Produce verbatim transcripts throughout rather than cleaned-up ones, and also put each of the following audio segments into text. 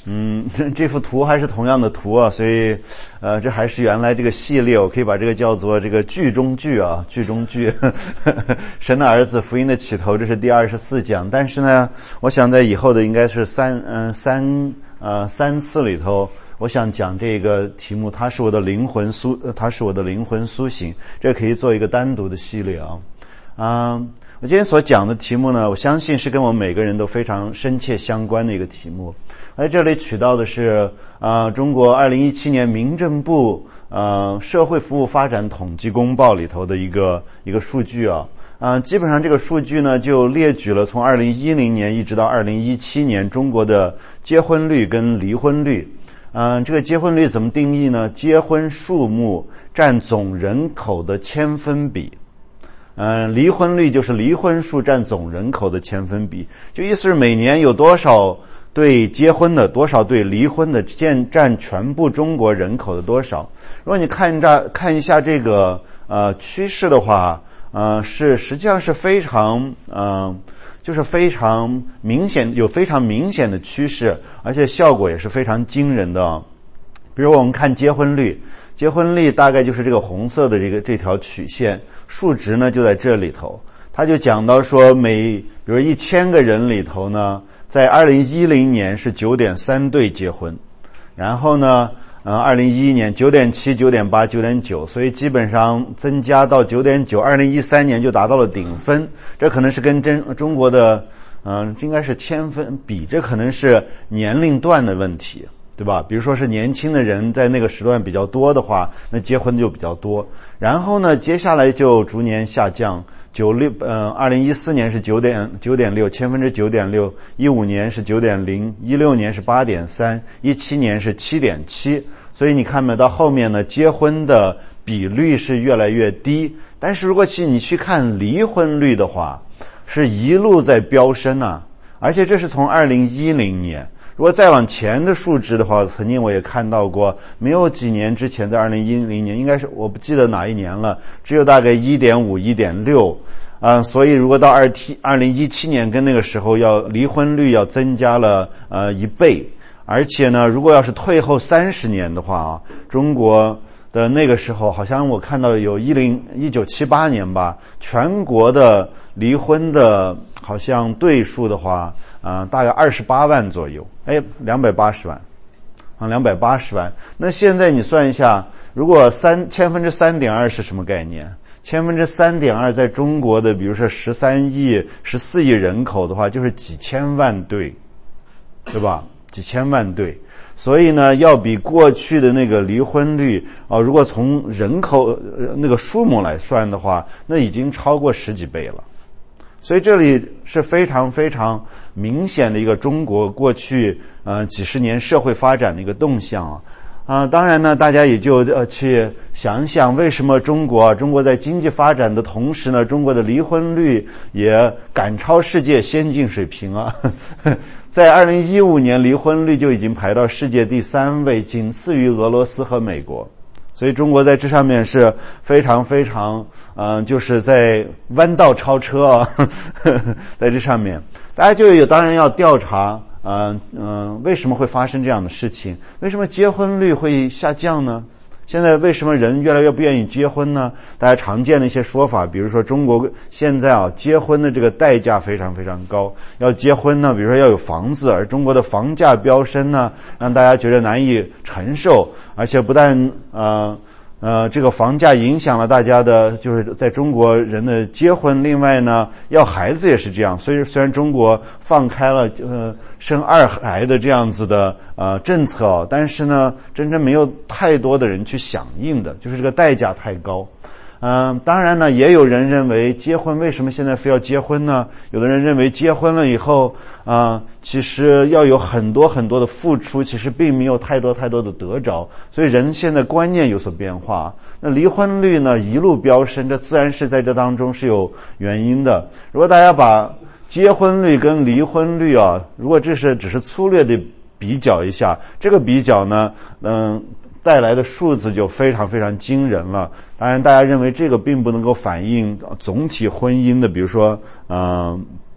嗯，这幅图还是同样的图啊，所以，呃，这还是原来这个系列，我可以把这个叫做这个剧中剧啊，剧中剧，神的儿子福音的起头，这是第二十四讲。但是呢，我想在以后的应该是三嗯、呃、三呃三次里头，我想讲这个题目，它是我的灵魂苏，它是我的灵魂苏醒，这可以做一个单独的系列啊，啊、嗯。我今天所讲的题目呢，我相信是跟我们每个人都非常深切相关的一个题目。而这里取到的是呃中国二零一七年民政部呃社会服务发展统计公报里头的一个一个数据啊。呃基本上这个数据呢就列举了从二零一零年一直到二零一七年中国的结婚率跟离婚率。嗯、呃，这个结婚率怎么定义呢？结婚数目占总人口的千分比。嗯、呃，离婚率就是离婚数占总人口的千分比，就意思是每年有多少对结婚的，多少对离婚的，占占全部中国人口的多少。如果你看这看一下这个呃趋势的话，呃是实际上是非常嗯、呃、就是非常明显，有非常明显的趋势，而且效果也是非常惊人的。比如我们看结婚率，结婚率大概就是这个红色的这个这条曲线，数值呢就在这里头。他就讲到说每比如一千个人里头呢，在二零一零年是 九点三 对结婚，然后呢呃二零一一年 九点七 九点八 九点九， 所以基本上增加到 九点九， 二零一三年就达到了顶分。这可能是跟真中国的嗯、呃、应该是千分比，这可能是年龄段的问题，对吧？比如说是年轻的人在那个时段比较多的话，那结婚就比较多。然后呢，接下来就逐年下降。九六呃，二零一四年是九点九点六，千分之九点六；一五年是九点零，一六年是八点三，一七年是七点七。所以你看没到后面呢，结婚的比率是越来越低。但是如果去你去看离婚率的话，是一路在飙升啊，而且这是从二零一零年。如果再往前的数值的话，曾经我也看到过，没有几年之前，在二零一零年，应该是我不记得哪一年了，只有大概 一点五 一点六， 呃所以如果到二零一七年跟那个时候要离婚率要增加了呃一倍。而且呢，如果要是退后三十年的话啊，中国的那个时候好像我看到有一九七八年吧，全国的离婚的好像对数的话呃大概二十八万左右，哎两百八十万啊两百八十万。那现在你算一下，如果三千分之三点二是什么概念？千分之三点二在中国的比如说十三亿十四亿人口的话，就是几千万对，对吧？几千万对。所以呢，要比过去的那个离婚率啊、呃，如果从人口、呃、那个数目来算的话，那已经超过十几倍了。所以这里是非常非常明显的一个中国过去呃几十年社会发展的一个动向啊。啊、呃，当然呢，大家也就呃去想想，为什么中国啊，中国在经济发展的同时呢，中国的离婚率也赶超世界先进水平啊。在二零一五年，离婚率就已经排到世界第三位，仅次于俄罗斯和美国。所以中国在这上面是非常非常嗯、呃，就是在弯道超车啊。在这上面大家就有当然要调查嗯嗯、呃，为什么会发生这样的事情？为什么结婚率会下降呢？现在为什么人越来越不愿意结婚呢？大家常见的一些说法，比如说中国现在啊，结婚的这个代价非常非常高。要结婚呢，比如说要有房子，而中国的房价飙升呢，让大家觉得难以承受，而且不但呃呃这个房价影响了大家的，就是在中国人的结婚，另外呢，要孩子也是这样。所以虽然中国放开了呃生二孩的这样子的呃政策哦，但是呢，真正没有太多的人去响应的，就是这个代价太高。嗯、呃，当然呢，也有人认为结婚为什么现在非要结婚呢？有的人认为结婚了以后啊、呃，其实要有很多很多的付出，其实并没有太多太多的得着，所以人现在观念有所变化。那离婚率呢一路飙升，这自然是在这当中是有原因的。如果大家把结婚率跟离婚率啊，如果这是只是粗略的比较一下，这个比较呢嗯带来的数字就非常非常惊人了。当然大家认为这个并不能够反映总体婚姻的比如说嗯、呃、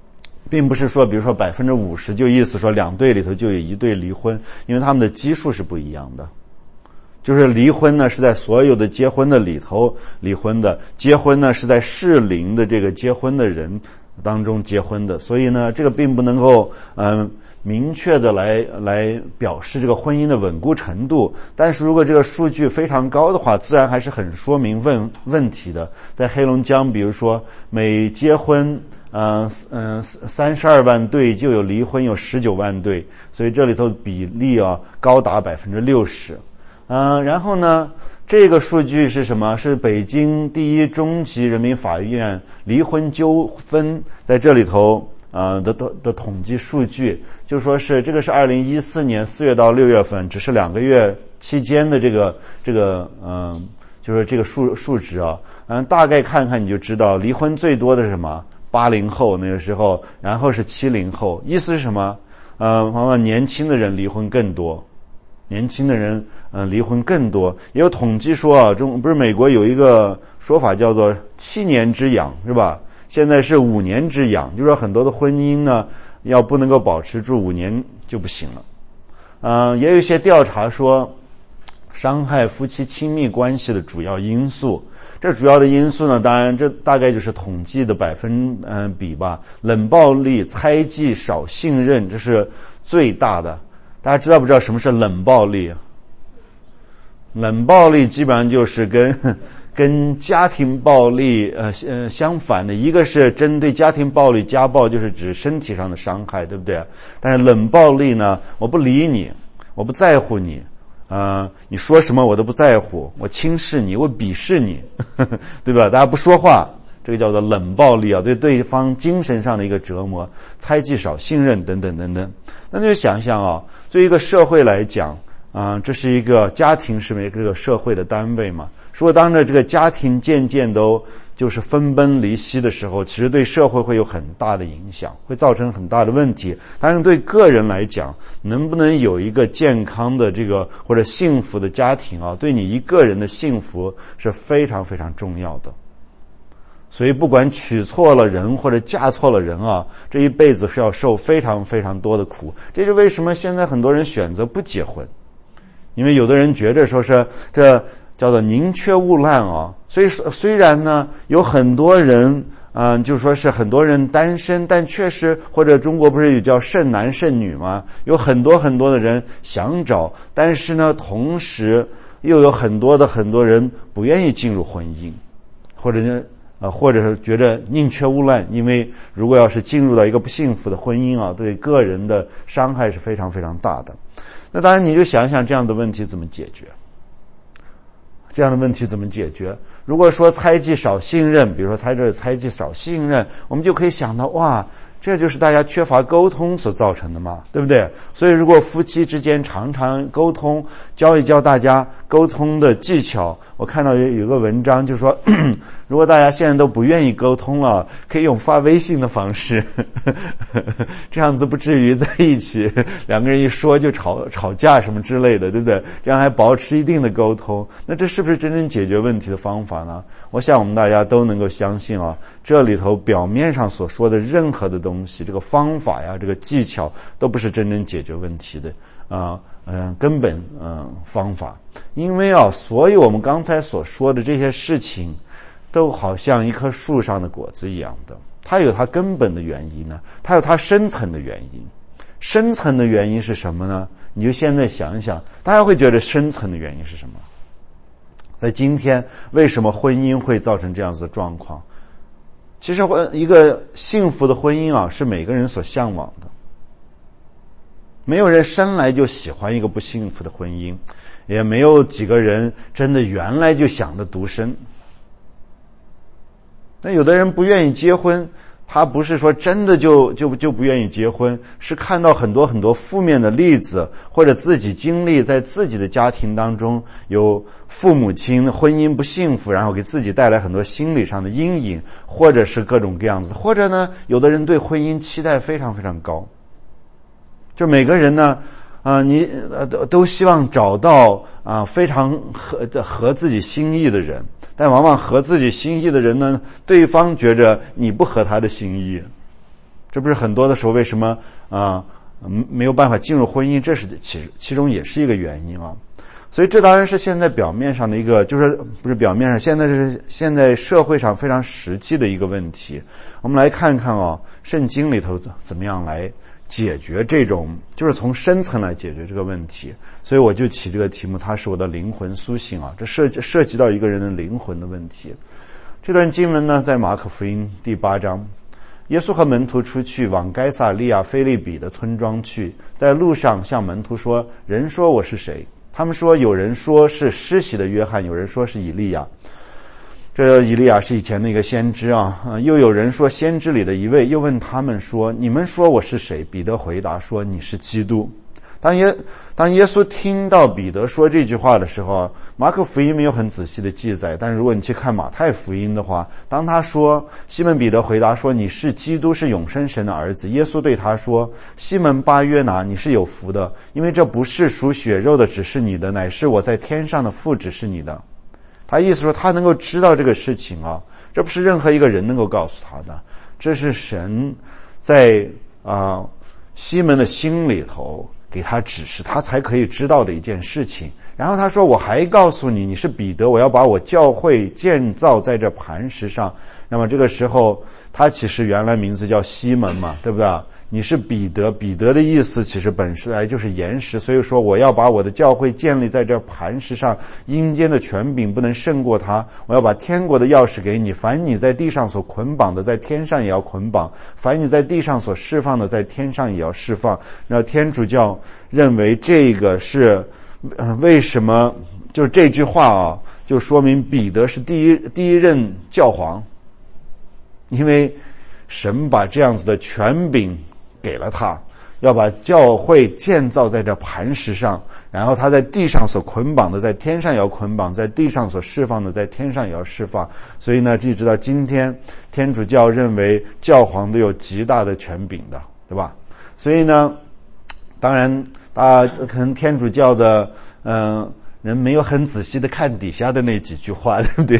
并不是说比如说百分之五十就意思说两对里头就有一对离婚，因为他们的基数是不一样的。就是离婚呢是在所有的结婚的里头离婚的，结婚呢是在适龄的这个结婚的人当中结婚的，所以呢这个并不能够嗯、呃、明确的来来表示这个婚姻的稳固程度。但是如果这个数据非常高的话，自然还是很说明问问题的。在黑龙江比如说每结婚嗯嗯三十二万对就有离婚有十九万对，所以这里头比例啊高达百分之六十。嗯，然后呢，这个数据是什么？是北京第一中级人民法院离婚纠纷在这里头呃的的的统计数据，就说是这个是二零一四年四月到六月份，只是两个月期间的这个这个嗯、呃，就是这个数数值啊，嗯，大概看看你就知道，离婚最多的是什么？八零后那个时候，然后是七零后，意思是什么？呃，往往年轻的人离婚更多。年轻的人嗯、呃、离婚更多，也有统计说啊，中不是美国有一个说法叫做七年之痒是吧？现在是五年之痒，就是说很多的婚姻呢要不能够保持住五年就不行了。嗯、呃，也有一些调查说伤害夫妻亲密关系的主要因素，这主要的因素呢，当然这大概就是统计的百分嗯、呃、比吧，冷暴力、猜忌、少信任，这是最大的。大家知道不知道什么是冷暴力？冷暴力基本上就是跟跟家庭暴力呃呃相反的，一个是针对家庭暴力，家暴就是指身体上的伤害，对不对？但是冷暴力呢，我不理你，我不在乎你，呃你说什么我都不在乎，我轻视你，我鄙视你，呵呵对吧？大家不说话，这个叫做冷暴力啊，对对方精神上的一个折磨，猜忌、少信任等等等等。那就想想啊，对一个社会来讲啊、呃，这是一个家庭是每个社会的单位嘛。如果当着这个家庭渐渐都就是分崩离析的时候，其实对社会会有很大的影响，会造成很大的问题。当然对个人来讲，能不能有一个健康的这个或者幸福的家庭啊，对你一个人的幸福是非常非常重要的。所以不管娶错了人或者嫁错了人啊，这一辈子是要受非常非常多的苦。这是为什么现在很多人选择不结婚，因为有的人觉得说是这叫做宁缺毋滥啊。所以虽然呢有很多人嗯、呃，就说是很多人单身，但确实或者中国不是有叫剩男剩女吗？有很多很多的人想找，但是呢同时又有很多的很多人不愿意进入婚姻，或者呢啊，或者是觉得宁缺毋滥，因为如果要是进入到一个不幸福的婚姻啊，对个人的伤害是非常非常大的。那当然你就想想这样的问题怎么解决？这样的问题怎么解决？如果说猜忌少信任，比如说猜这猜忌少信任，我们就可以想到，哇，这就是大家缺乏沟通所造成的嘛，对不对？所以如果夫妻之间常常沟通，教一教大家沟通的技巧。我看到有有个文章就说，如果大家现在都不愿意沟通了，可以用发微信的方式，这样子不至于在一起两个人一说就吵吵架什么之类的，对不对？这样还保持一定的沟通，那这是不是真正解决问题的方法呢？我想我们大家都能够相信啊，这里头表面上所说的任何的东西，这个方法呀，这个技巧都不是真正解决问题的啊。嗯、呃，根本嗯、呃、方法，因为啊，所有我们刚才所说的这些事情，都好像一棵树上的果子一样的，它有它根本的原因呢，它有它深层的原因。深层的原因是什么呢？你就现在想一想，大家会觉得深层的原因是什么？在今天，为什么婚姻会造成这样子的状况？其实婚一个幸福的婚姻啊，是每个人所向往的。没有人生来就喜欢一个不幸福的婚姻，也没有几个人真的原来就想着独身。那有的人不愿意结婚，他不是说真的就就就不愿意结婚，是看到很多很多负面的例子，或者自己经历在自己的家庭当中有父母亲婚姻不幸福，然后给自己带来很多心理上的阴影，或者是各种各样子，或者呢，有的人对婚姻期待非常非常高。就每个人呢，啊、呃，你呃都都希望找到啊、呃、非常合合自己心意的人，但往往合自己心意的人呢，对方觉着你不合他的心意， 这不是很多的时候为什么啊、呃、没有办法进入婚姻，这是其其中也是一个原因啊。所以这当然是现在表面上的一个，就是不是表面上，现在是现在社会上非常实际的一个问题。我们来看看哦，圣经里头怎么样来解决这种，就是从深层来解决这个问题。所以我就起这个题目，它是我的灵魂苏醒啊，这涉及涉及到一个人的灵魂的问题。这段经文呢，在马可福音第八章，耶稣和门徒出去往该撒利亚腓立比的村庄去，在路上向门徒说：“人说我是谁？”他们说，有人说是施洗的约翰，有人说是以利亚。这以利亚是以前的一个先知啊，又有人说先知里的一位。又问他们说：“你们说我是谁？”彼得回答说：“你是基督。”当耶当耶稣听到彼得说这句话的时候，马可福音没有很仔细的记载，但是如果你去看马太福音的话，当他说西门彼得回答说：“你是基督，是永生神的儿子。”耶稣对他说：“西门巴约拿，你是有福的，因为这不是属血肉的指示你的，乃是我在天上的父指示你的。”他意思说他能够知道这个事情啊，这不是任何一个人能够告诉他的，这是神在啊、呃、西门的心里头给他指示，他才可以知道的一件事情。然后他说：“我还告诉你，你是彼得，我要把我教会建造在这磐石上。”那么这个时候，他其实原来名字叫西门嘛，对不对？你是彼得，彼得的意思其实本身来就是岩石，所以说我要把我的教会建立在这磐石上，阴间的权柄不能胜过他。我要把天国的钥匙给你，凡你在地上所捆绑的，在天上也要捆绑；凡你在地上所释放的，在天上也要释放。那天主教认为这个是，呃，为什么就是这句话啊，就说明彼得是第一第一任教皇，因为神把这样子的权柄给了他，要把教会建造在这磐石上，然后他在地上所捆绑的，在天上也要捆绑；在地上所释放的，在天上也要释放。所以呢，一直到今天，天主教认为教皇都有极大的权柄的，对吧？所以呢，当然，啊，可能天主教的嗯、呃、人没有很仔细的看底下的那几句话，对不对？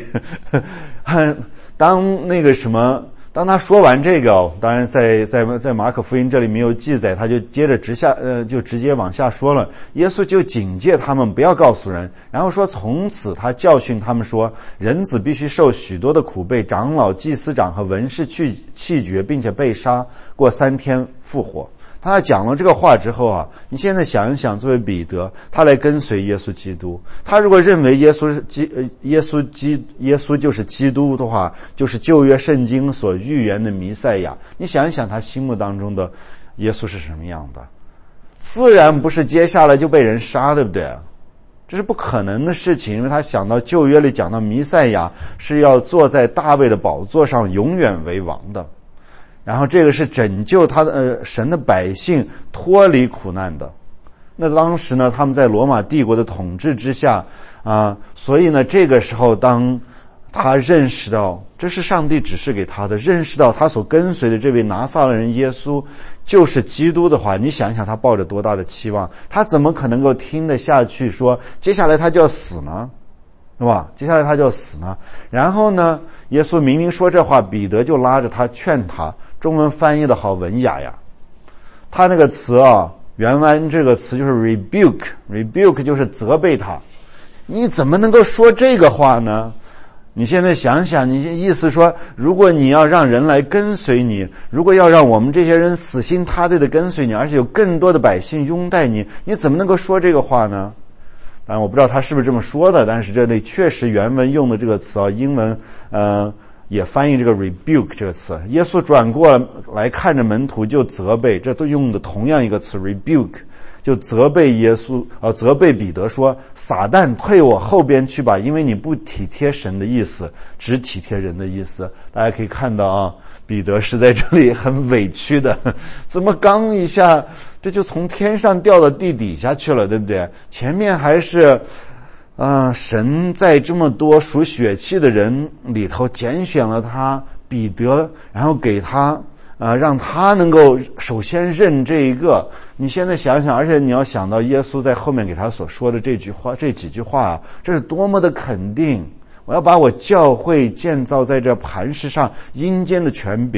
当那个什么。当他说完这个，当然在在在马可福音这里没有记载，他就接着直下呃就直接往下说了。耶稣就警戒他们不要告诉人，然后说从此他教训他们说，人子必须受许多的苦，被长老、祭司长和文士去弃绝，并且被杀，过三天复活。他讲了这个话之后啊，你现在想一想，作为彼得，他来跟随耶稣基督，他如果认为耶稣是基呃耶稣基耶稣就是基督的话，就是旧约圣经所预言的弥赛亚，你想一想他心目当中的耶稣是什么样的？自然不是接下来就被人杀，对不对？这是不可能的事情，因为他想到旧约里讲到弥赛亚是要坐在大卫的宝座上永远为王的。然后这个是拯救他的呃神的百姓脱离苦难的。那当时呢，他们在罗马帝国的统治之下啊、呃，所以呢，这个时候当他认识到这是上帝指示给他的，认识到他所跟随的这位拿撒勒人耶稣就是基督的话，你想想他抱着多大的期望，他怎么可能够听得下去说接下来他就要死呢？对吧？接下来他就要死呢。然后呢，耶稣明明说这话，彼得就拉着他劝他。中文翻译的好文雅呀，他那个词啊，原文这个词就是 rebuke， rebuke 就是责备他。你怎么能够说这个话呢？你现在想想，你意思说，如果你要让人来跟随你，如果要让我们这些人死心塌地的跟随你，而且有更多的百姓拥戴你，你怎么能够说这个话呢？当然我不知道他是不是这么说的，但是这里确实原文用的这个词啊，英文呃也翻译这个 rebuke 这个词。耶稣转过来看着门徒就责备，这都用的同样一个词 rebuke， 就责备耶稣呃责备彼得说，撒旦退我后边去吧，因为你不体贴神的意思，只体贴人的意思。大家可以看到啊，彼得是在这里很委屈的，怎么刚一下这就从天上掉到地底下去了，对不对？前面还是呃，神在这么多属血气的人里头拣选了他彼得，然后给他呃，让他能够首先认这一个。你现在想想，而且你要想到耶稣在后面给他所说的这句话，这几句话啊，这是多么的肯定。我要把我教会建造在这磐石上，阴间的权柄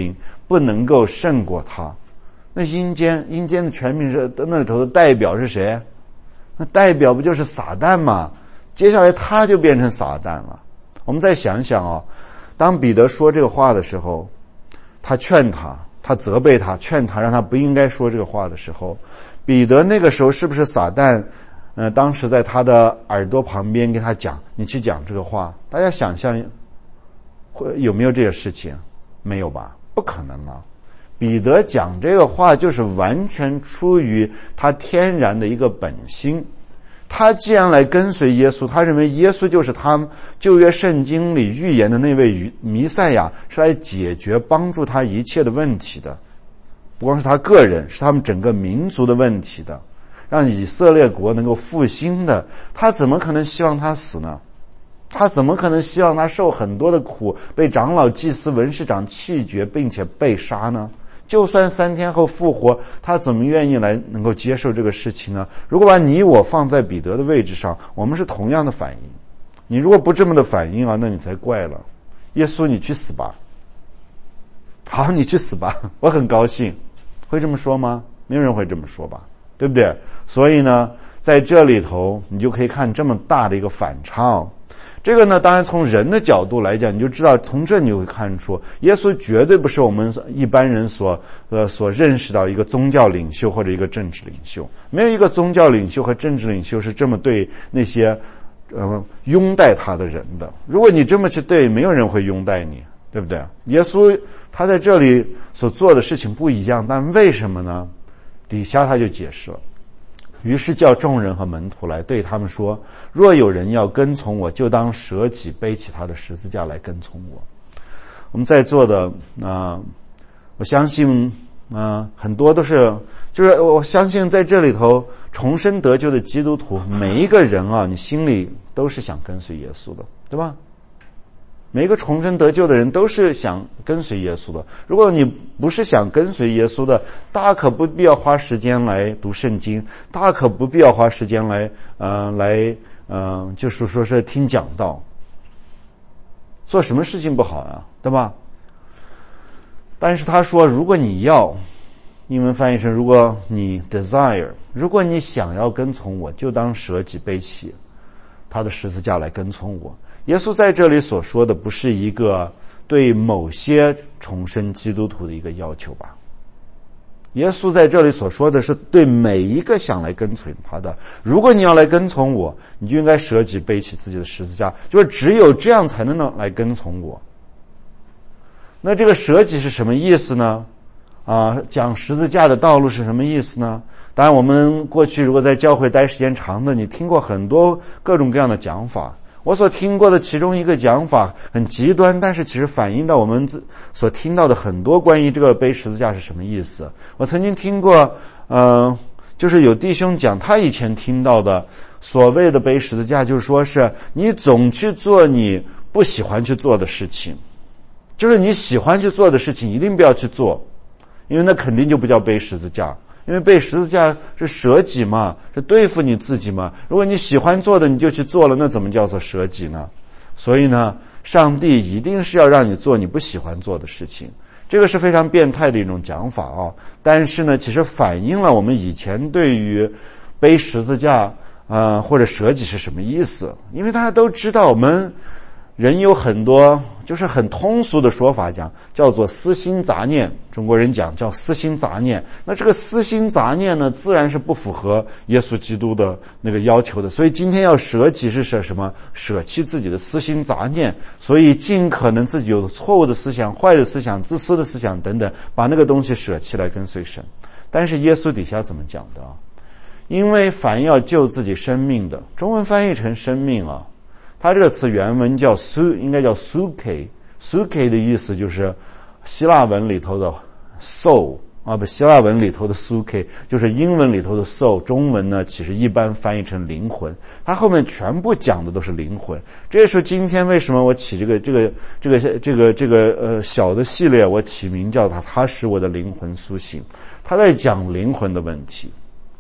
不能够胜过他。那阴间，阴间的权柄是那里头的代表是谁？那代表不就是撒旦吗？接下来他就变成撒旦了。我们再想想哦，当彼得说这个话的时候，他劝他，他责备他，劝他让他不应该说这个话的时候，彼得那个时候是不是撒旦呃，当时在他的耳朵旁边跟他讲，你去讲这个话？大家想象会有没有这个事情？没有吧？不可能啊。彼得讲这个话就是完全出于他天然的一个本心。他既然来跟随耶稣，他认为耶稣就是他旧约圣经里预言的那位弥赛亚，是来解决帮助他一切的问题的，不光是他个人，是他们整个民族的问题的，让以色列国能够复兴的。他怎么可能希望他死呢？他怎么可能希望他受很多的苦，被长老、祭司、文士长弃绝并且被杀呢？就算三天后复活，他怎么愿意来能够接受这个事情呢？如果把你我放在彼得的位置上，我们是同样的反应。你如果不这么的反应啊，那你才怪了。耶稣，你去死吧。好，你去死吧，我很高兴。会这么说吗？没有人会这么说吧，对不对？所以呢，在这里头你就可以看这么大的一个反差。这个呢，当然从人的角度来讲，你就知道，从这你就会看出，耶稣绝对不是我们一般人所呃所认识到一个宗教领袖或者一个政治领袖。没有一个宗教领袖和政治领袖是这么对那些呃拥戴他的人的。如果你这么去对，没有人会拥戴你，对不对？耶稣他在这里所做的事情不一样，但为什么呢？底下他就解释了。于是叫众人和门徒来，对他们说，若有人要跟从我，就当舍己，背起他的十字架来跟从我。我们在座的啊、呃，我相信啊、呃，很多都是，就是我相信在这里头重生得救的基督徒，每一个人啊，你心里都是想跟随耶稣的，对吧？每一个重生得救的人都是想跟随耶稣的。如果你不是想跟随耶稣的，大可不必要花时间来读圣经，大可不必要花时间来呃来呃就是说是听讲道。做什么事情不好啊，对吧？但是他说，如果你要，英文翻译成如果你 desire， 如果你想要跟从我，就当舍己，背起他的十字架来跟从我。耶稣在这里所说的不是一个对某些重生基督徒的一个要求吧？耶稣在这里所说的是对每一个想来跟随他的。如果你要来跟从我，你就应该舍己，背起自己的十字架，就是只有这样才能来跟从我。那这个舍己是什么意思呢？啊，讲十字架的道路是什么意思呢？当然我们过去如果在教会待时间长的，你听过很多各种各样的讲法。我所听过的其中一个讲法很极端，但是其实反映到我们所听到的很多关于这个背十字架是什么意思。我曾经听过呃，就是有弟兄讲他以前听到的所谓的背十字架，就是说是你总去做你不喜欢去做的事情，就是你喜欢去做的事情一定不要去做，因为那肯定就不叫背十字架。因为背十字架是舍己嘛，是对付你自己嘛。如果你喜欢做的你就去做了，那怎么叫做舍己呢？所以呢，上帝一定是要让你做你不喜欢做的事情。这个是非常变态的一种讲法啊。但是呢，其实反映了我们以前对于背十字架呃或者舍己是什么意思。因为大家都知道我们人有很多就是很通俗的说法，讲叫做私心杂念，中国人讲叫私心杂念。那这个私心杂念呢，自然是不符合耶稣基督的那个要求的。所以今天要舍己是舍什么？舍弃自己的私心杂念，所以尽可能自己有错误的思想、坏的思想、自私的思想等等，把那个东西舍弃来跟随神。但是耶稣底下怎么讲的啊？因为凡要救自己生命的，中文翻译成生命啊，它这个词原文叫 su， 应该叫 suke，suke 的意思就是希腊文里头的 soul 啊，不，希腊文里头的 suke 就是英文里头的 soul， 中文呢其实一般翻译成灵魂，它后面全部讲的都是灵魂。这也是今天为什么我起这个这个这个这个这个呃小的系列，我起名叫它它使我的灵魂苏醒，它在讲灵魂的问题。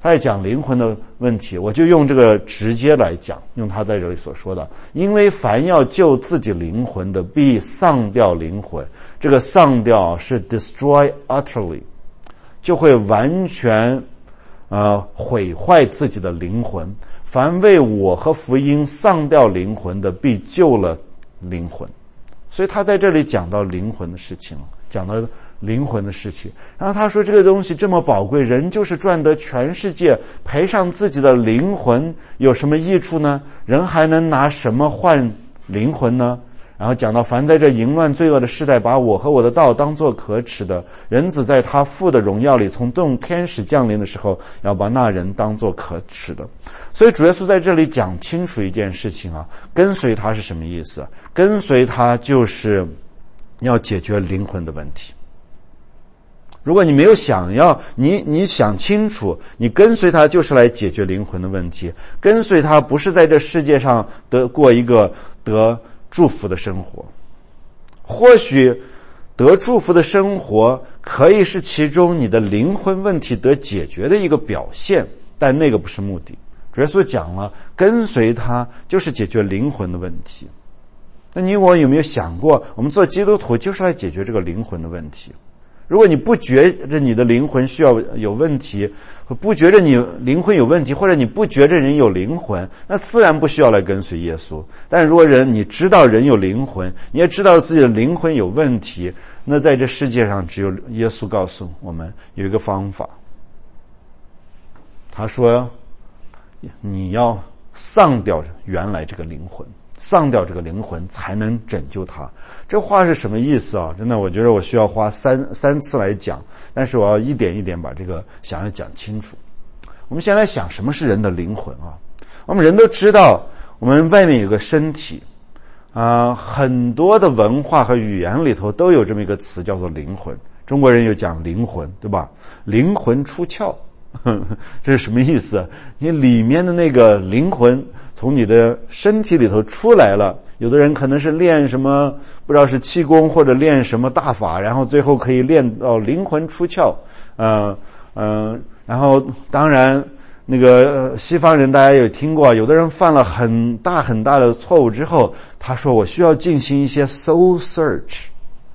他在讲灵魂的问题，我就用这个直接来讲，用他在这里所说的，因为凡要救自己灵魂的，必丧掉灵魂。这个丧掉是 destroy utterly， 就会完全呃毁坏自己的灵魂。凡为我和福音丧掉灵魂的，必救了灵魂。所以他在这里讲到灵魂的事情，讲到灵魂的事情。然后他说这个东西这么宝贵，人就是赚得全世界，赔上自己的灵魂有什么益处呢？人还能拿什么换灵魂呢？然后讲到凡在这淫乱罪恶的世代，把我和我的道当作可耻的，人子在他父的荣耀里从众天使降临的时候，要把那人当作可耻的。所以主耶稣在这里讲清楚一件事情啊，跟随他是什么意思？跟随他就是要解决灵魂的问题。如果你没有想要，你你想清楚，你跟随他就是来解决灵魂的问题。跟随他不是在这世界上得过一个得祝福的生活，或许得祝福的生活可以是其中你的灵魂问题得解决的一个表现，但那个不是目的。主耶稣讲了，跟随他就是解决灵魂的问题。那你我有没有想过，我们做基督徒就是来解决这个灵魂的问题？如果你不觉着你的灵魂需要有问题，不觉着你灵魂有问题，或者你不觉着人有灵魂，那自然不需要来跟随耶稣。但如果人你知道人有灵魂，你也知道自己的灵魂有问题，那在这世界上只有耶稣告诉我们有一个方法。他说你要丧掉原来这个灵魂，丧掉这个灵魂才能拯救他。这话是什么意思啊？真的我觉得我需要花三三次来讲，但是我要一点一点把这个想要讲清楚。我们先来想什么是人的灵魂啊？我们人都知道我们外面有个身体啊、呃，很多的文化和语言里头都有这么一个词叫做灵魂。中国人有讲灵魂，对吧？灵魂出窍，这是什么意思？你里面的那个灵魂从你的身体里头出来了，有的人可能是练什么不知道是气功或者练什么大法，然后最后可以练到灵魂出窍。呃呃然后当然那个西方人大家有听过，有的人犯了很大很大的错误之后，他说我需要进行一些 soul search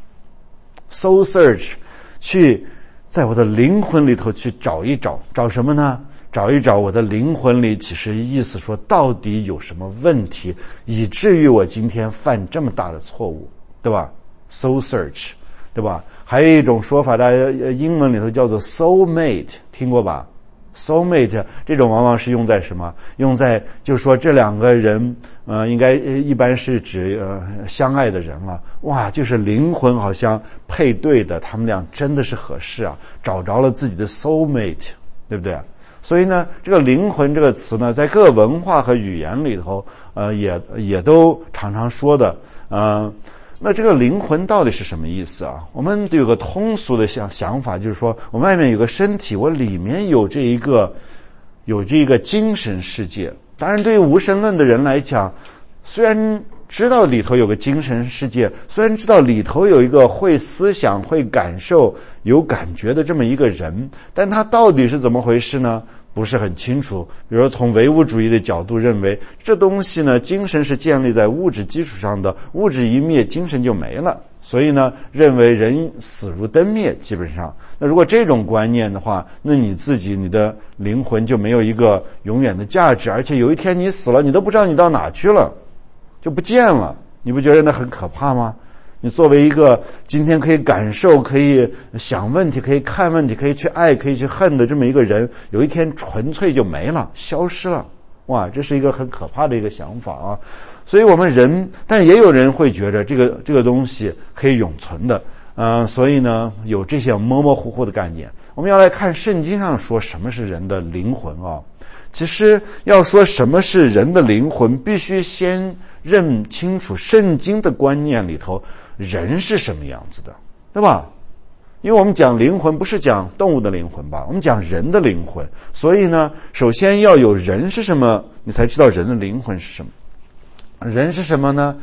soul search 去在我的灵魂里头去找一找，找什么呢？找一找我的灵魂里，其实意思说到底有什么问题，以至于我今天犯这么大的错误，对吧？ soul search， 对吧？还有一种说法，大家英文里头叫做 soul mate， 听过吧？ soul mate 这种往往是用在什么？用在就是说这两个人呃应该一般是指呃相爱的人了。哇，就是灵魂好像配对的，他们俩真的是合适啊，找着了自己的 soul mate， 对不对？所以呢，这个灵魂这个词呢，在各文化和语言里头呃也也都常常说的。呃那这个灵魂到底是什么意思啊？我们有个通俗的想想法，就是说我外面有个身体，我里面有这一个有这一个精神世界。当然对于无神论的人来讲，虽然知道里头有个精神世界，虽然知道里头有一个会思想会感受有感觉的这么一个人，但他到底是怎么回事呢？不是很清楚。比如说从唯物主义的角度认为，这东西呢，精神是建立在物质基础上的，物质一灭，精神就没了。所以呢，认为人死如灯灭，基本上。那如果这种观念的话，那你自己你的灵魂就没有一个永远的价值，而且有一天你死了，你都不知道你到哪去了，就不见了。你不觉得那很可怕吗？你作为一个今天可以感受、可以想问题、可以看问题、可以去爱、可以去恨的这么一个人，有一天纯粹就没了，消失了。哇，这是一个很可怕的一个想法啊！所以我们人，但也有人会觉得这个这个东西可以永存的，嗯、呃，所以呢，有这些模模糊糊的概念。我们要来看圣经上说什么是人的灵魂啊。其实要说什么是人的灵魂，必须先认清楚圣经的观念里头人是什么样子的，对吧？因为我们讲灵魂不是讲动物的灵魂吧，我们讲人的灵魂。所以呢，首先要有人是什么，你才知道人的灵魂是什么。人是什么呢？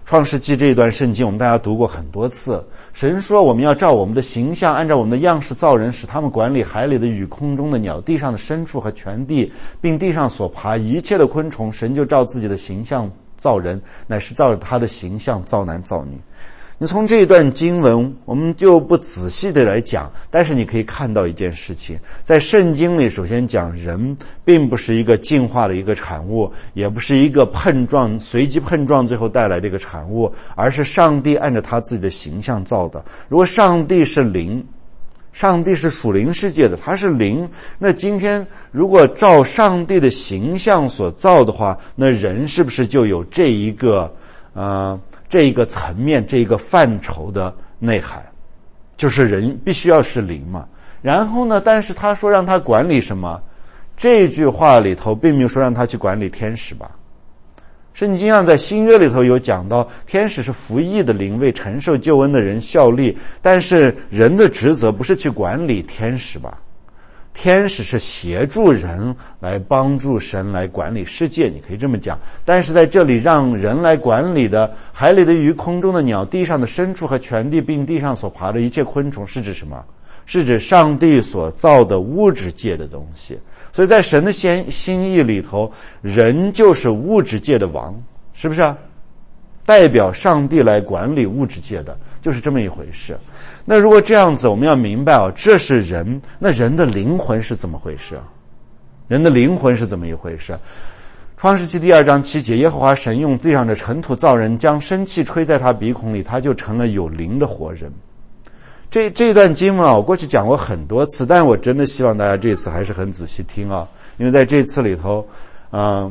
创世纪这一段圣经我们大家读过很多次，神说我们要照我们的形象，按照我们的样式造人，使他们管理海里的鱼、空中的鸟、地上的牲畜和全地，并地上所爬一切的昆虫。神就照自己的形象造人，乃是照着他的形象造男造女。你从这一段经文我们就不仔细的来讲，但是你可以看到一件事情，在圣经里首先讲人并不是一个进化的一个产物，也不是一个碰撞随机碰撞最后带来的一个产物，而是上帝按照他自己的形象造的。如果上帝是灵，上帝是属灵世界的，他是灵，那今天如果照上帝的形象所造的话，那人是不是就有这一个呃这一个层面这一个范畴的内涵，就是人必须要是灵嘛。然后呢，但是他说让他管理什么，这句话里头并没有说让他去管理天使吧。圣经上在新约里头有讲到，天使是服役的灵，为承受救恩的人效力，但是人的职责不是去管理天使吧。天使是协助人来帮助神来管理世界，你可以这么讲。但是在这里让人来管理的海里的鱼、空中的鸟、地上的牲畜和全地，并地上所爬的一切昆虫，是指什么？是指上帝所造的物质界的东西。所以在神的心心意里头，人就是物质界的王，是不是啊？代表上帝来管理物质界的，就是这么一回事。那如果这样子，我们要明白啊，这是人，那人的灵魂是怎么回事？人的灵魂是怎么一回事？创世纪第二章七节，耶和华神用地上的尘土造人，将生气吹在他鼻孔里，他就成了有灵的活人。这这段经文啊，我过去讲过很多次，但我真的希望大家这次还是很仔细听啊，因为在这次里头，嗯、呃。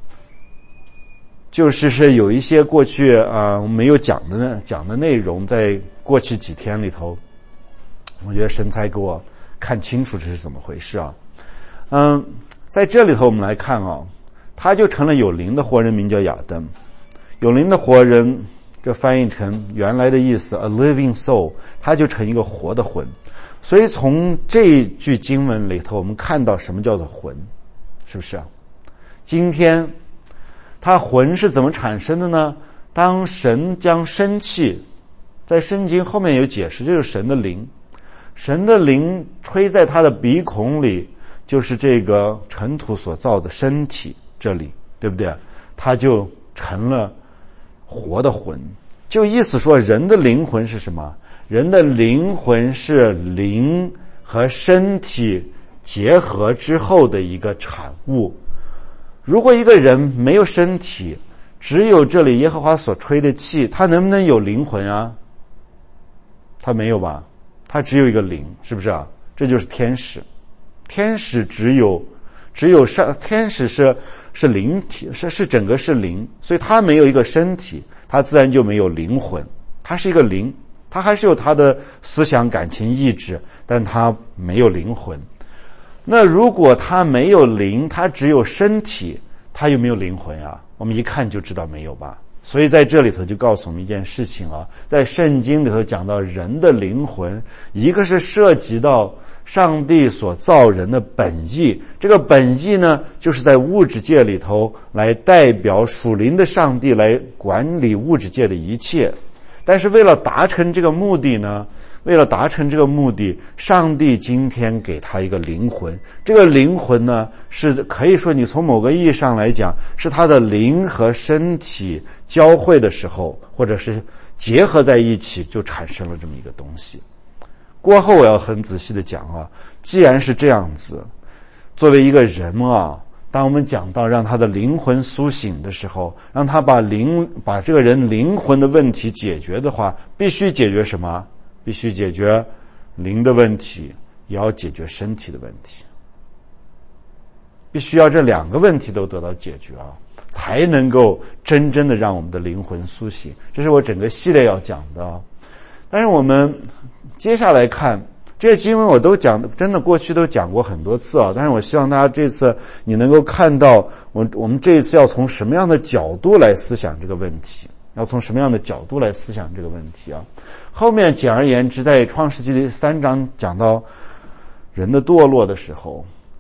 就是是有一些过去啊、呃、没有讲的讲的内容，在过去几天里头，我觉得神才给我看清楚这是怎么回事啊。嗯，在这里头我们来看啊，他就成了有灵的活人，名叫亚当。有灵的活人，这翻译成原来的意思 ，a living soul， 他就成一个活的魂。所以从这句经文里头，我们看到什么叫做魂，是不是啊？今天。他魂是怎么产生的呢？当神将生气，在圣经后面有解释，这就是神的灵，神的灵吹在他的鼻孔里，就是这个尘土所造的身体，这里对不对？他就成了活的魂。就意思说，人的灵魂是什么？人的灵魂是灵和身体结合之后的一个产物。如果一个人没有身体，只有这里耶和华所吹的气，他能不能有灵魂啊？他没有吧？他只有一个灵，是不是啊？这就是天使。天使只有只有上天使是是灵体，是是整个是灵，所以他没有一个身体，他自然就没有灵魂。他是一个灵，他还是有他的思想、感情、意志，但他没有灵魂。那如果他没有灵，他只有身体，他有没有灵魂啊？我们一看就知道没有吧。所以在这里头就告诉我们一件事情啊，在圣经里头讲到人的灵魂，一个是涉及到上帝所造人的本意，这个本意呢，就是在物质界里头来代表属灵的上帝来管理物质界的一切。但是为了达成这个目的呢，为了达成这个目的，上帝今天给他一个灵魂。这个灵魂呢，是可以说你从某个意义上来讲，是他的灵和身体交汇的时候，或者是结合在一起，就产生了这么一个东西。过后我要很仔细的讲啊，既然是这样子，作为一个人啊，当我们讲到让他的灵魂苏醒的时候，让他把灵把这个人灵魂的问题解决的话，必须解决什么？必须解决灵的问题，也要解决身体的问题。必须要这两个问题都得到解决啊，才能够真正的让我们的灵魂苏醒。这是我整个系列要讲的啊。但是我们接下来看这些经文，我都讲，真的过去都讲过很多次啊。但是我希望大家这次你能够看到，我我们这一次要从什么样的角度来思想这个问题。要从什么样的角度来思想这个问题啊？后面简而言之，在创世纪第三章讲到人的堕落的时候，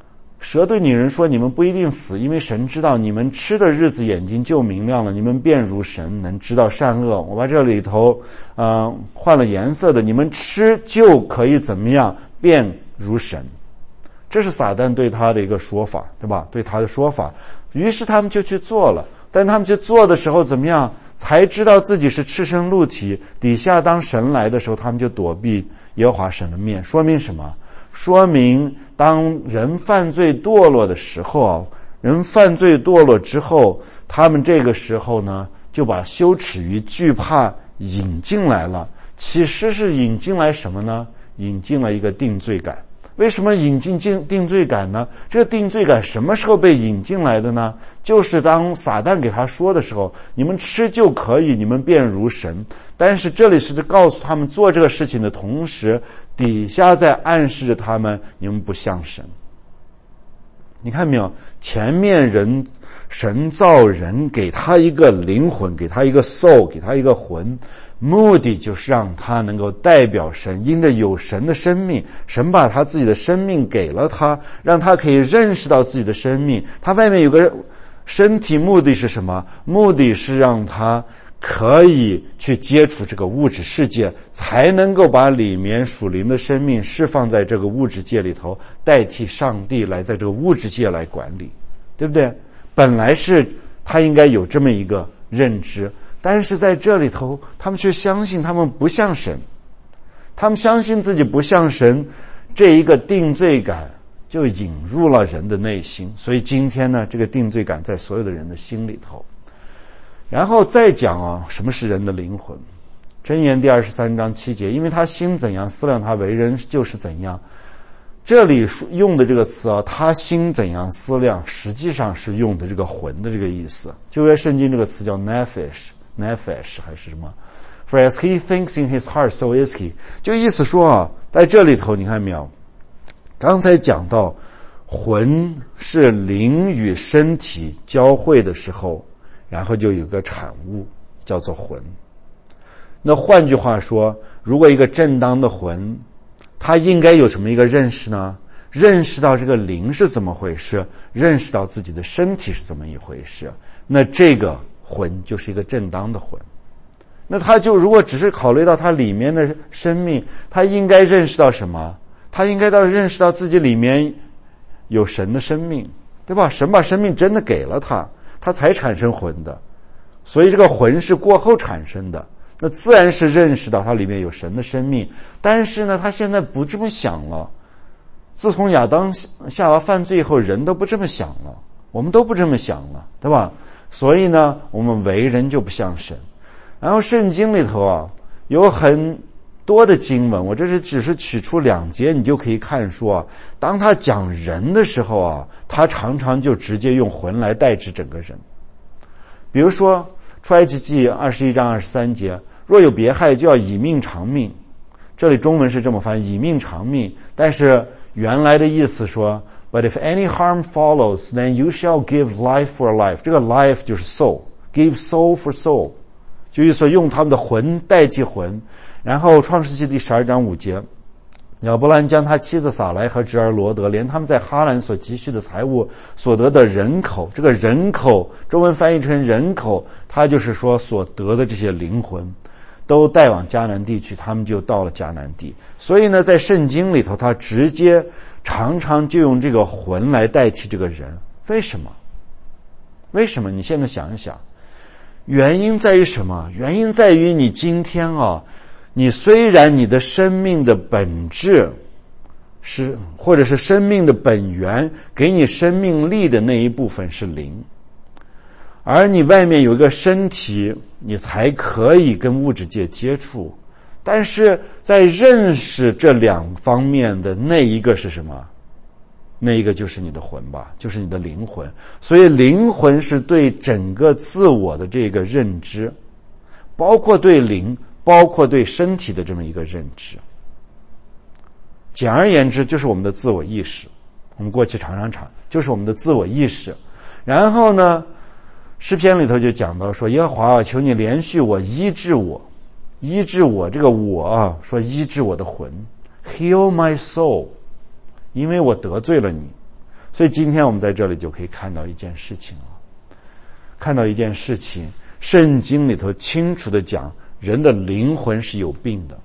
蛇对女人说，你们不一定死，因为神知道你们吃的日子眼睛就明亮了，你们便如神，能知道善恶。我把这里头呃换了颜色的，你们吃就可以怎么样，便如神。这是撒旦对他的一个说法，对吧？对他的说法。于是他们就去做了，但他们去做的时候怎么样，才知道自己是赤身露体，底下当神来的时候，他们就躲避耶和华神的面。说明什么？说明当人犯罪堕落的时候啊，人犯罪堕落之后，他们这个时候呢，就把羞耻与惧怕引进来了。其实是引进来什么呢？引进了一个定罪感。为什么引进定罪感呢？这个定罪感什么时候被引进来的呢？就是当撒旦给他说的时候，你们吃就可以，你们便如神。但是这里是告诉他们做这个事情的同时，底下在暗示着他们，你们不像神。你看没有？前面人神造人，给他一个灵魂，给他一个 soul， 给他一个魂，目的就是让他能够代表神，因着有神的生命，神把他自己的生命给了他，让他可以认识到自己的生命。他外面有个身体，目的是什么？目的是让他可以去接触这个物质世界，才能够把里面属灵的生命释放在这个物质界里头，代替上帝来在这个物质界来管理，对不对？本来是他应该有这么一个认知，但是在这里头他们却相信他们不像神，他们相信自己不像神，这一个定罪感就引入了人的内心。所以今天呢，这个定罪感在所有的人的心里头。然后再讲啊，什么是人的灵魂？箴言第二十三章七节，因为他心怎样思量，他为人就是怎样。这里用的这个词啊，他心怎样思量，实际上是用的这个魂的这个意思。旧约圣经这个词叫 nephesh nephesh 还是什么 For as he thinks in his heart, so is he。 就意思说啊，在这里头你看没有，刚才讲到魂是灵与身体交汇的时候，然后就有个产物叫做魂。那换句话说，如果一个正当的魂，他应该有什么一个认识呢？认识到这个灵是怎么回事，认识到自己的身体是怎么一回事，那这个魂就是一个正当的魂。那他就如果只是考虑到他里面的生命，他应该认识到什么？他应该到认识到自己里面有神的生命，对吧？神把生命真的给了他，他才产生魂的。所以这个魂是过后产生的，那自然是认识到它里面有神的生命。但是呢，他现在不这么想了。自从亚当夏娃犯罪以后，人都不这么想了，我们都不这么想了，对吧？所以呢，我们为人就不像神。然后圣经里头啊，有很多的经文，我这是只是取出两节，你就可以看说啊，当他讲人的时候啊，他常常就直接用魂来代指整个人。比如说出埃及记二十一章二十三节，若有别害，就要以命偿命。这里中文是这么翻，以命偿命，但是原来的意思说 But if any harm follows, then you shall give life for life。 这个 life 就是 soul， give soul for soul， 就意思说用他们的魂代替魂。然后创世纪第十二章五节，亚伯兰将他妻子撒来和侄儿罗德，连他们在哈兰所积蓄的财物所得的人口，这个人口中文翻译成人口，它就是说所得的这些灵魂都带往迦南地去，他们就到了迦南地。所以呢，在圣经里头，他直接常常就用这个魂来代替这个人。为什么？为什么？你现在想一想，原因在于什么？原因在于你今天啊，你虽然你的生命的本质是，或者是生命的本源，给你生命力的那一部分是灵，而你外面有一个身体，你才可以跟物质界接触。但是在认识这两方面的那一个是什么？那一个就是你的魂吧，就是你的灵魂。所以灵魂是对整个自我的这个认知，包括对灵，包括对身体的这么一个认知。简而言之，就是我们的自我意识。我们过去常常讲，就是我们的自我意识。然后呢，诗篇里头就讲到说，耶和华啊，求你怜恤我，医治我，医治我这个我啊，说医治我的魂 ，heal my soul， 因为我得罪了你。 所以今天我们在这里就可以看到一件事情啊，看到一件事情，圣经里头清楚地讲，人的灵魂是有病的。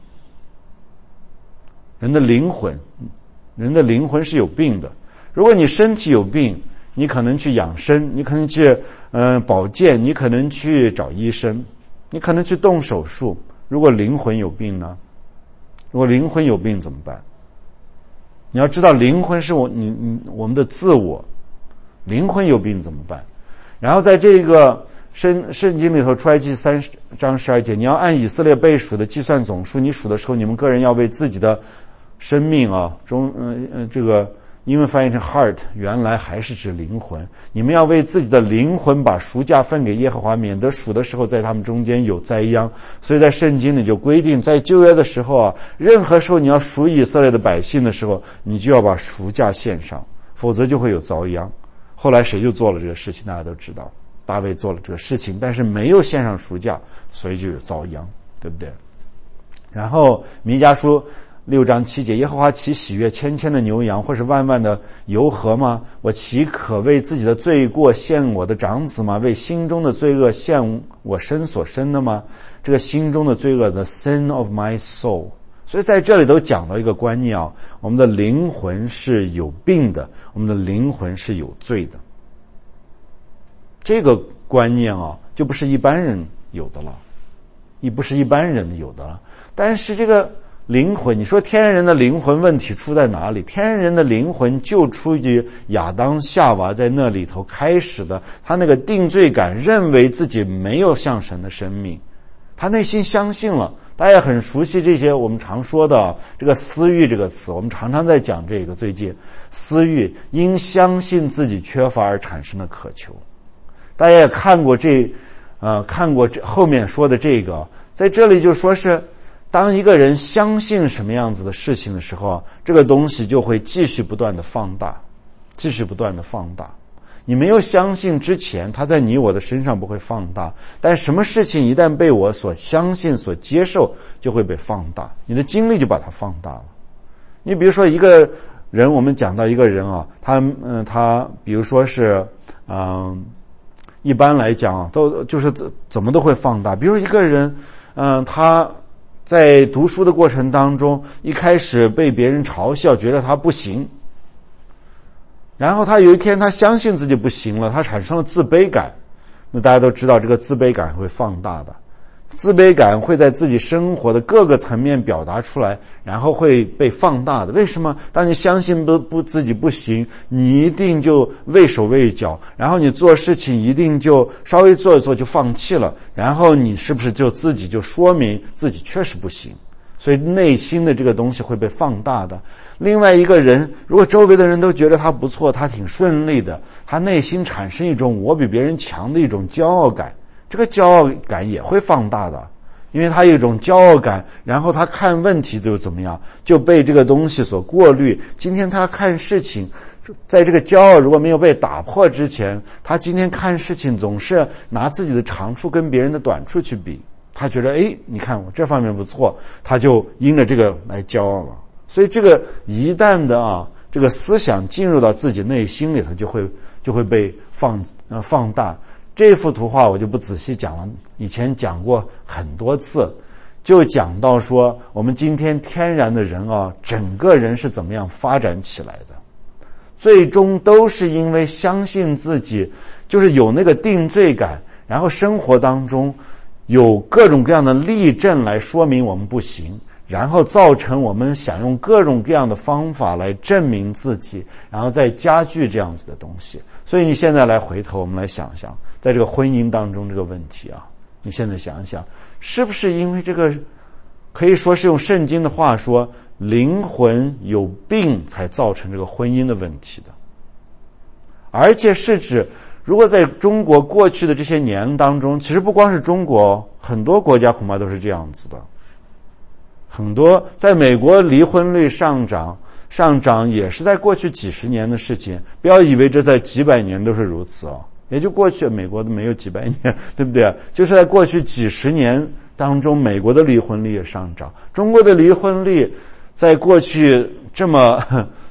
人的灵魂，人的灵魂是有病的。如果你身体有病，你可能去养生，你可能去呃保健，你可能去找医生，你可能去动手术。如果灵魂有病呢？如果灵魂有病怎么办？你要知道，灵魂是我你你我们的自我，灵魂有病怎么办？然后在这个圣圣经里头，出埃及三章十二节，你要按以色列被数的计算总数，你数的时候，你们个人要为自己的生命啊，中嗯嗯这个英文翻译成 heart， 原来还是指灵魂。你们要为自己的灵魂把赎价分给耶和华，免得数的时候在他们中间有灾殃。所以在圣经里就规定，在旧约的时候啊，任何时候你要赎以色列的百姓的时候，你就要把赎价献上，否则就会有遭殃。后来谁就做了这个事情，大家都知道，大卫做了这个事情，但是没有献上赎价，所以就有遭殃，对不对？然后弥迦书六章七节，耶和华岂喜悦千千的牛羊，或是万万的油河吗？我岂可为自己的罪过献我的长子吗？为心中的罪恶献我身所生的吗？这个心中的罪恶 the sin of my soul。 所以在这里都讲到一个观念啊，我们的灵魂是有病的，我们的灵魂是有罪的。这个观念啊，就不是一般人有的了，也不是一般人有的了。但是这个灵魂，你说天然人的灵魂问题出在哪里？天然人的灵魂就出于亚当夏娃在那里头开始的，他那个定罪感，认为自己没有像神的生命，他内心相信了。大家也很熟悉这些我们常说的这个私欲这个词，我们常常在讲这个。最近私欲因相信自己缺乏而产生的渴求，大家也看过这呃看过这后面说的这个，在这里就说是当一个人相信什么样子的事情的时候，这个东西就会继续不断的放大，继续不断的放大。你没有相信之前，它在你我的身上不会放大，但什么事情一旦被我所相信所接受，就会被放大，你的经历就把它放大了。你比如说一个人，我们讲到一个人啊，他嗯他比如说是嗯一般来讲啊，都就是怎么都会放大。比如说一个人嗯他在读书的过程当中，一开始被别人嘲笑，觉得他不行，然后他有一天他相信自己不行了，他产生了自卑感。那大家都知道这个自卑感会放大的，自卑感会在自己生活的各个层面表达出来，然后会被放大的。为什么？当你相信不不自己不行，你一定就畏手畏脚，然后你做事情一定就稍微做一做就放弃了，然后你是不是就自己就说明自己确实不行？所以内心的这个东西会被放大的。另外一个人，如果周围的人都觉得他不错，他挺顺利的，他内心产生一种我比别人强的一种骄傲感，这个骄傲感也会放大的。因为他有一种骄傲感，然后他看问题就怎么样，就被这个东西所过滤。今天他看事情，在这个骄傲如果没有被打破之前，他今天看事情总是拿自己的长处跟别人的短处去比，他觉得诶你看我这方面不错，他就因着这个来骄傲了。所以这个一旦的啊这个思想进入到自己内心里头，就会就会被放呃放大。这幅图画我就不仔细讲了，以前讲过很多次，就讲到说我们今天天然的人啊，整个人是怎么样发展起来的，最终都是因为相信自己，就是有那个定罪感，然后生活当中有各种各样的例证来说明我们不行，然后造成我们想用各种各样的方法来证明自己，然后再加剧这样子的东西。所以你现在来回头我们来想想，在这个婚姻当中这个问题啊，你现在想想，是不是因为这个可以说是用圣经的话说，灵魂有病才造成这个婚姻的问题的。而且是指如果在中国过去的这些年当中，其实不光是中国，很多国家恐怕都是这样子的。很多在美国离婚率上涨上涨也是在过去几十年的事情，不要以为这在几百年都是如此哦，也就过去美国都没有几百年，对不对？就是在过去几十年当中，美国的离婚率也上涨，中国的离婚率在过去这么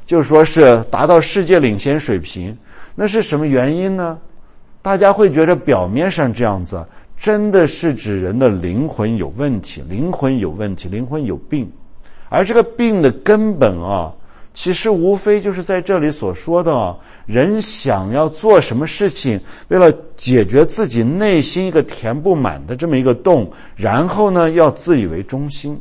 就是说是达到世界领先水平。那是什么原因呢？大家会觉得表面上这样子，真的是指人的灵魂有问题，灵魂有问题，灵魂有病。而这个病的根本啊，其实无非就是在这里所说的啊，人想要做什么事情，为了解决自己内心一个填不满的这么一个洞，然后呢，要自以为中心。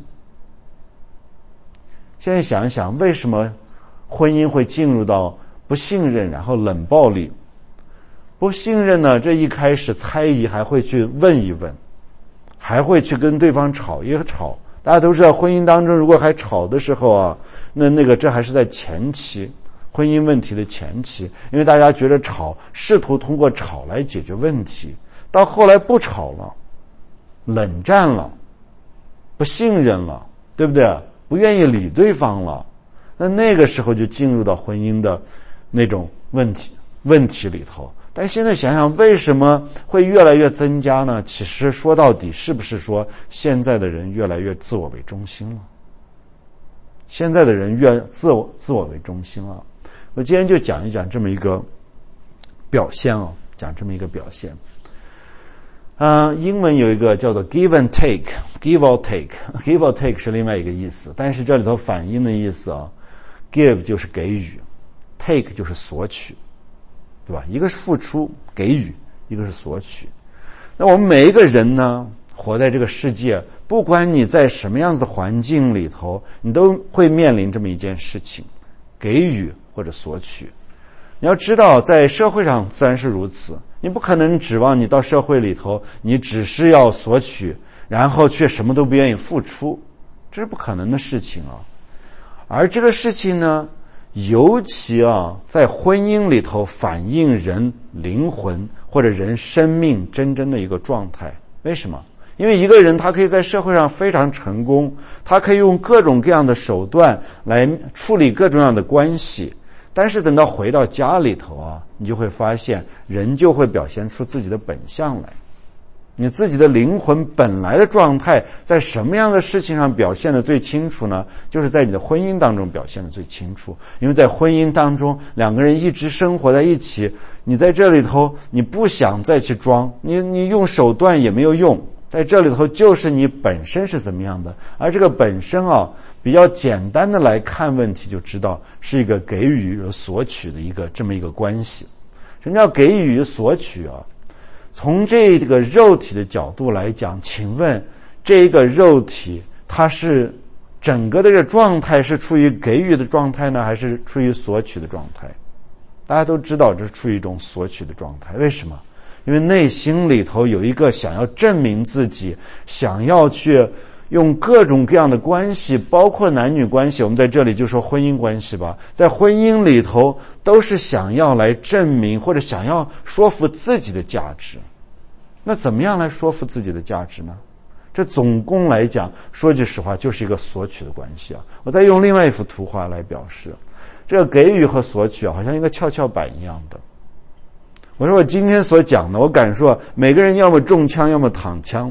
现在想一想，为什么婚姻会进入到不信任，然后冷暴力？不信任呢，这一开始猜疑还会去问一问，还会去跟对方吵一吵。大家都知道，婚姻当中如果还吵的时候啊，那那个这还是在前期，婚姻问题的前期，因为大家觉得吵，试图通过吵来解决问题，到后来不吵了，冷战了，不信任了，对不对？不愿意理对方了，那那个时候就进入到婚姻的那种问题问题里头。但现在想想，为什么会越来越增加呢？其实说到底，是不是说现在的人越来越自我为中心了？现在的人越自我自我为中心了。我今天就讲一讲这么一个表现哦，讲这么一个表现。嗯、呃，英文有一个叫做 give and take， give or take，give or take 是另外一个意思，但是这里头反义的意思啊 ，give 就是给予 ，take 就是索取，对吧？一个是付出给予，一个是索取。那我们每一个人呢，活在这个世界，不管你在什么样子的环境里头，你都会面临这么一件事情，给予或者索取。你要知道，在社会上自然是如此，你不可能指望你到社会里头，你只是要索取，然后却什么都不愿意付出，这是不可能的事情啊。而这个事情呢，尤其啊，在婚姻里头反映人灵魂或者人生命真正的一个状态。为什么？因为一个人他可以在社会上非常成功，他可以用各种各样的手段来处理各种各样的关系，但是等到回到家里头啊，你就会发现人就会表现出自己的本相来。你自己的灵魂本来的状态在什么样的事情上表现得最清楚呢？就是在你的婚姻当中表现得最清楚。因为在婚姻当中，两个人一直生活在一起，你在这里头你不想再去装，你你用手段也没有用，在这里头就是你本身是怎么样的。而这个本身啊，比较简单的来看问题就知道是一个给予和索取的一个这么一个关系。什么叫给予索取啊？从这个肉体的角度来讲，请问这个肉体它是整个的这个状态是处于给予的状态呢，还是处于索取的状态？大家都知道这是处于一种索取的状态。为什么？因为内心里头有一个想要证明自己，想要去用各种各样的关系，包括男女关系，我们在这里就说婚姻关系吧，在婚姻里头都是想要来证明或者想要说服自己的价值。那怎么样来说服自己的价值呢？这总共来讲，说句实话，就是一个索取的关系啊。我再用另外一幅图画来表示，这个给予和索取啊，好像一个跷跷板一样的。我说我今天所讲的，我敢说每个人要么中枪，要么躺枪。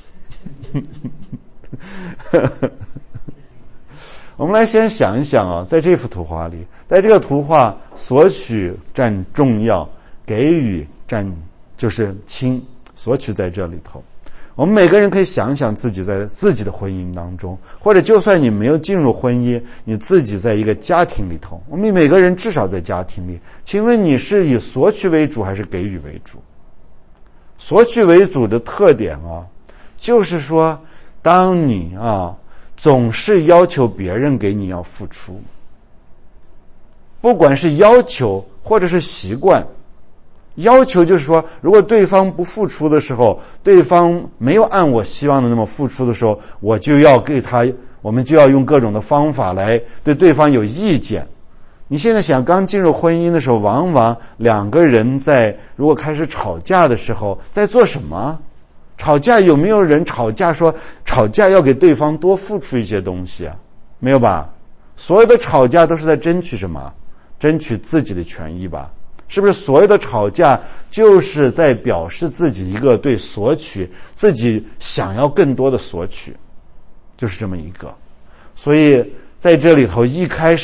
我们来先想一想啊，在这幅图画里，在这个图画，索取占重要，给予占就是轻，索取在这里头。我们每个人可以想想自己在自己的婚姻当中，或者就算你没有进入婚姻，你自己在一个家庭里头，我们每个人至少在家庭里，请问你是以索取为主还是给予为主？索取为主的特点啊，就是说当你啊总是要求别人给你要付出，不管是要求或者是习惯。要求就是说，如果对方不付出的时候，对方没有按我希望的那么付出的时候，我就要给他，我们就要用各种的方法来对对方有意见。你现在想刚进入婚姻的时候，往往两个人在如果开始吵架的时候，在做什么？吵架有没有人吵架说吵架要给对方多付出一些东西啊？没有吧？所有的吵架都是在争取什么？争取自己的权益吧？是不是所有的吵架就是在表示自己一个对索取，自己想要更多的索取，就是这么一个。所以在这里头一开始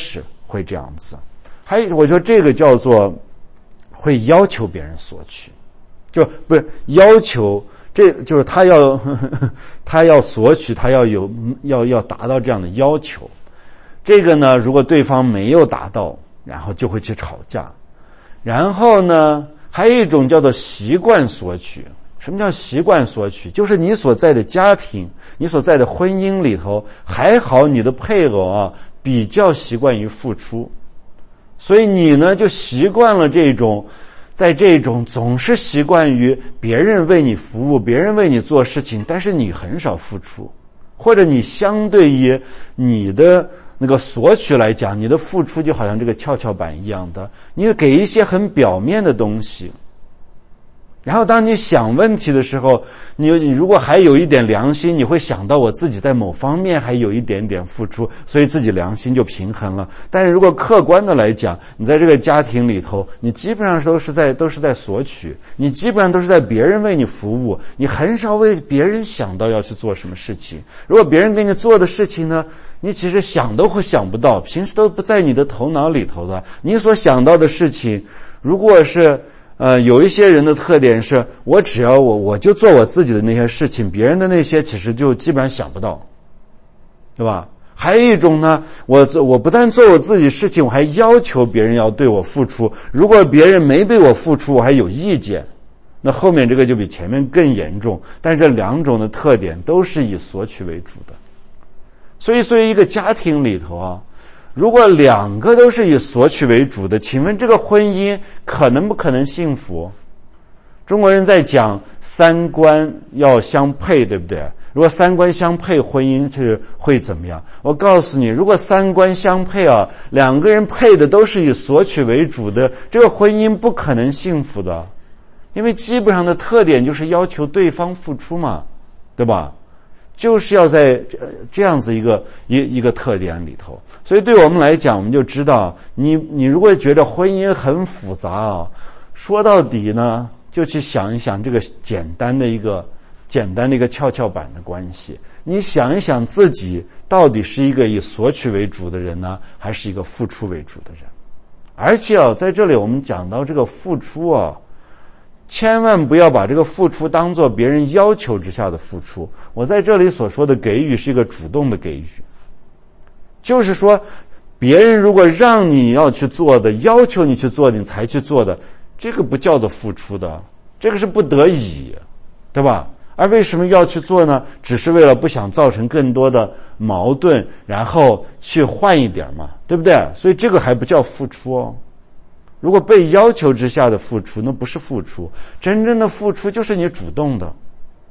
会这样子。还有，我觉得这个叫做会要求别人索取，就不是要求，这就是他要呵呵他要索取，他要有要要达到这样的要求。这个呢，如果对方没有达到，然后就会去吵架。然后呢，还有一种叫做习惯索取。什么叫习惯索取？就是你所在的家庭，你所在的婚姻里头，还好你的配偶啊比较习惯于付出，所以你呢就习惯了这种，在这种总是习惯于别人为你服务，别人为你做事情，但是你很少付出，或者你相对于你的那个索取来讲，你的付出就好像这个跷跷板一样的，你给一些很表面的东西。然后当你想问题的时候，你你如果还有一点良心，你会想到我自己在某方面还有一点点付出，所以自己良心就平衡了。但是如果客观的来讲，你在这个家庭里头，你基本上都是在都是在索取，你基本上都是在别人为你服务，你很少为别人想到要去做什么事情。如果别人给你做的事情呢，你其实想都会想不到，平时都不在你的头脑里头的。你所想到的事情，如果是呃，有一些人的特点是，我只要我我就做我自己的那些事情，别人的那些其实就基本上想不到，对吧？还有一种呢，我我不但做我自己事情，我还要求别人要对我付出。如果别人没对我付出，我还有意见，那后面这个就比前面更严重。但是这两种的特点都是以索取为主的，所以，所以一个家庭里头啊。如果两个都是以索取为主的，请问这个婚姻可能不可能幸福？中国人在讲三观要相配，对不对？如果三观相配，婚姻是会怎么样？我告诉你，如果三观相配啊，两个人配的都是以索取为主的，这个婚姻不可能幸福的，因为基本上的特点就是要求对方付出嘛，对吧？就是要在这样子一个一一个特点里头，所以对我们来讲，我们就知道，你你如果觉得婚姻很复杂啊，说到底呢，就去想一想这个简单的一个简单的一个跷跷板的关系。你想一想自己到底是一个以索取为主的人呢，还是一个付出为主的人？而且啊，在这里我们讲到这个付出啊。千万不要把这个付出当作别人要求之下的付出。我在这里所说的给予是一个主动的给予，就是说别人如果让你要去做的，要求你去做的，你才去做的，这个不叫做付出的，这个是不得已，对吧？而为什么要去做呢？只是为了不想造成更多的矛盾，然后去换一点嘛，对不对？所以这个还不叫付出哦。如果被要求之下的付出，那不是付出，真正的付出就是你主动的。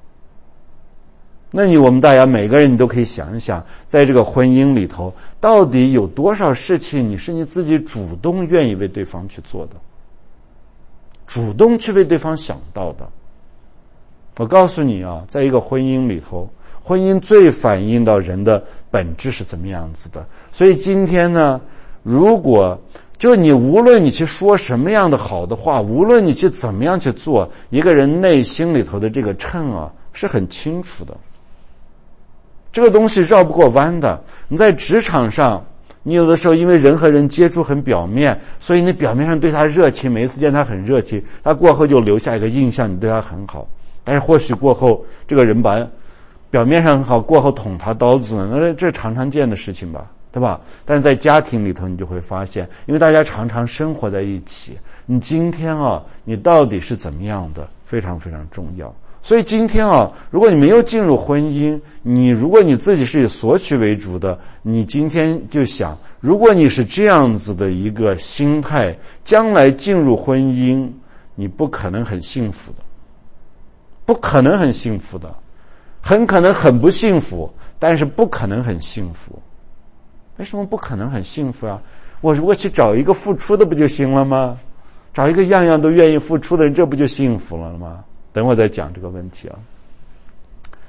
那你我们大家每个人你都可以想一想，在这个婚姻里头，到底有多少事情你是你自己主动愿意为对方去做的，主动去为对方想到的。我告诉你啊，在一个婚姻里头，婚姻最反映到人的本质是怎么样子的。所以今天呢，如果就你无论你去说什么样的好的话，无论你去怎么样去做，一个人内心里头的这个秤啊是很清楚的，这个东西绕不过弯的。你在职场上，你有的时候因为人和人接触很表面，所以你表面上对他热情，每一次见他很热情，他过后就留下一个印象，你对他很好。但是或许过后这个人把表面上很好，过后捅他刀子呢，那这是常常见的事情吧，对吧？但是在家庭里头你就会发现，因为大家常常生活在一起，你今天啊你到底是怎么样的非常非常重要。所以今天啊，如果你没有进入婚姻，你如果你自己是以索取为主的，你今天就想，如果你是这样子的一个心态，将来进入婚姻你不可能很幸福的，不可能很幸福的，很可能很不幸福，但是不可能很幸福。为什么不可能很幸福啊？我如果去找一个付出的不就行了吗？找一个样样都愿意付出的人，这不就幸福了吗？等我再讲这个问题啊。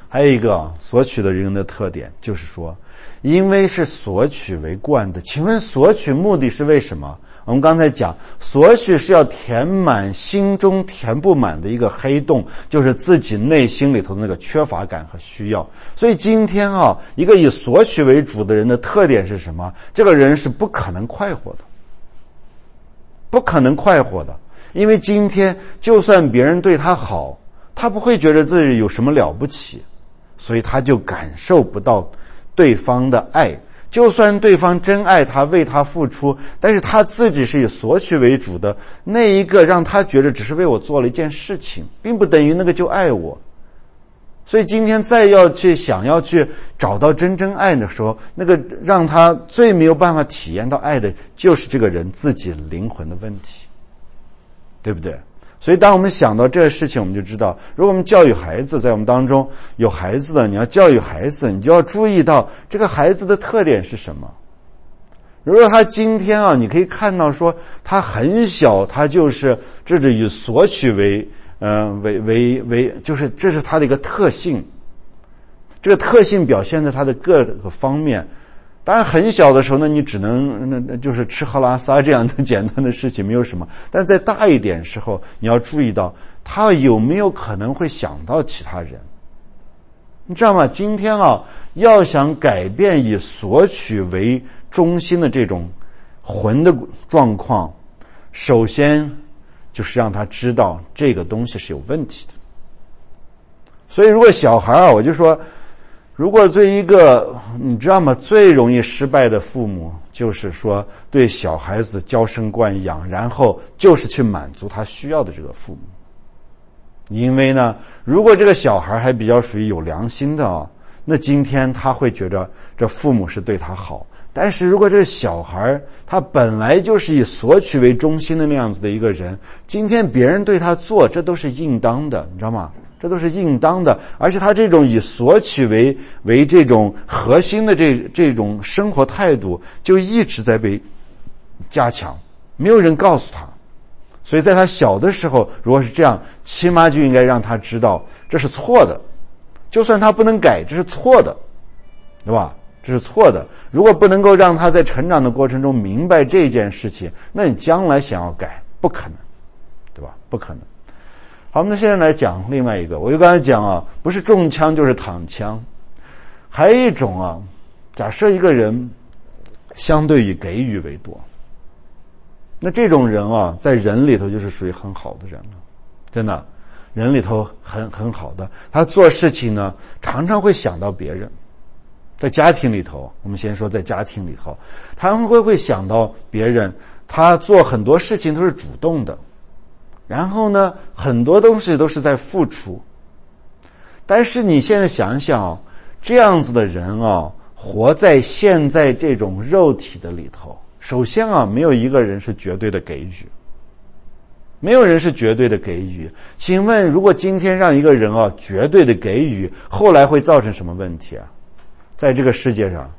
还有一个索取的人的特点，就是说因为是索取为惯的。请问索取目的是为什么？我们刚才讲，索取是要填满心中填不满的一个黑洞，就是自己内心里头的那个缺乏感和需要。所以今天啊，一个以索取为主的人的特点是什么？这个人是不可能快活的，不可能快活的。因为今天就算别人对他好，他不会觉得自己有什么了不起，所以他就感受不到对方的爱。就算对方真爱他，为他付出，但是他自己是以索取为主的，那一个让他觉得只是为我做了一件事情，并不等于那个就爱我。所以今天再要去想要去找到真正爱的时候，那个让他最没有办法体验到爱的，就是这个人自己灵魂的问题，对不对？所以当我们想到这个事情，我们就知道，如果我们教育孩子，在我们当中有孩子的，你要教育孩子，你就要注意到这个孩子的特点是什么。如果他今天啊，你可以看到说他很小，他就是这是以索取为呃为为为就是这是他的一个特性，这个特性表现在他的各个方面。当然很小的时候呢，你只能那那就是吃喝拉撒这样的简单的事情，没有什么。但在大一点时候，你要注意到他有没有可能会想到其他人。你知道吗？今天啊，要想改变以索取为中心的这种魂的状况，首先就是让他知道这个东西是有问题的。所以如果小孩啊，我就说，如果对一个你知道吗，最容易失败的父母就是说对小孩子娇生惯养，然后就是去满足他需要的这个父母。因为呢，如果这个小孩还比较属于有良心的啊，那今天他会觉得这父母是对他好。但是如果这个小孩他本来就是以索取为中心的那样子的一个人，今天别人对他做，这都是应当的，你知道吗？这都是应当的。而且他这种以索取为为这种核心的这这种生活态度，就一直在被加强，没有人告诉他。所以在他小的时候，如果是这样，起码就应该让他知道这是错的，就算他不能改，这是错的，对吧？这是错的。如果不能够让他在成长的过程中明白这件事情，那你将来想要改不可能，对吧？不可能。好，我们现在来讲另外一个。我就刚才讲啊，不是中枪就是躺枪。还有一种啊，假设一个人相对于给予为多，那这种人啊，在人里头就是属于很好的人了，真的，人里头很很好的。他做事情呢，常常会想到别人。在家庭里头，我们先说在家庭里头，他会会想到别人，他做很多事情都是主动的。然后呢，很多东西都是在付出。但是你现在想想啊，这样子的人啊，活在现在这种肉体的里头，首先啊，没有一个人是绝对的给予，没有人是绝对的给予。请问，如果今天让一个人啊绝对的给予，后来会造成什么问题啊？在这个世界上，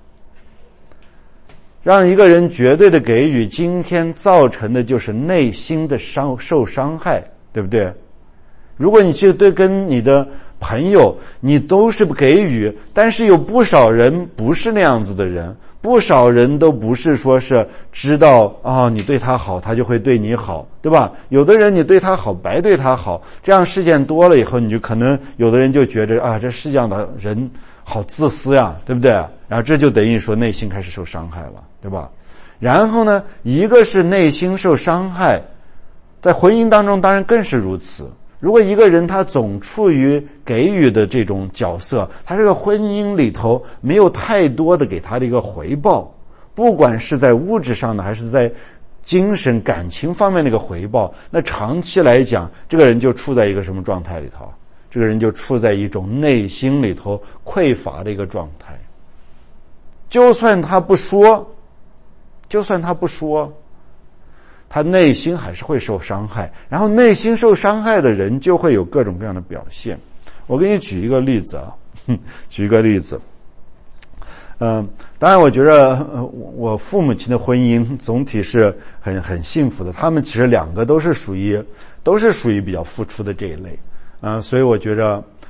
让一个人绝对的给予，今天造成的就是内心的伤受伤害，对不对？如果你去对跟你的朋友，你都是给予，但是有不少人不是那样子的人，不少人都不是说是知道啊、哦，你对他好，他就会对你好，对吧？有的人你对他好，白对他好，这样事件多了以后，你就可能有的人就觉得啊，这世界上的人好自私呀，对不对？然后这就等于说内心开始受伤害了，对吧？然后呢，一个是内心受伤害，在婚姻当中当然更是如此。如果一个人他总处于给予的这种角色，他这个婚姻里头没有太多的给他的一个回报，不管是在物质上的还是在精神感情方面的一个回报，那长期来讲，这个人就处在一个什么状态里头？这个人就处在一种内心里头匮乏的一个状态。就算他不说，就算他不说，他内心还是会受伤害，然后内心受伤害的人就会有各种各样的表现。我给你举一个例子啊，举一个例子。嗯、呃，当然我觉得、呃、我父母亲的婚姻总体是很很幸福的，他们其实两个都是属于都是属于比较付出的这一类。嗯、呃，所以我觉得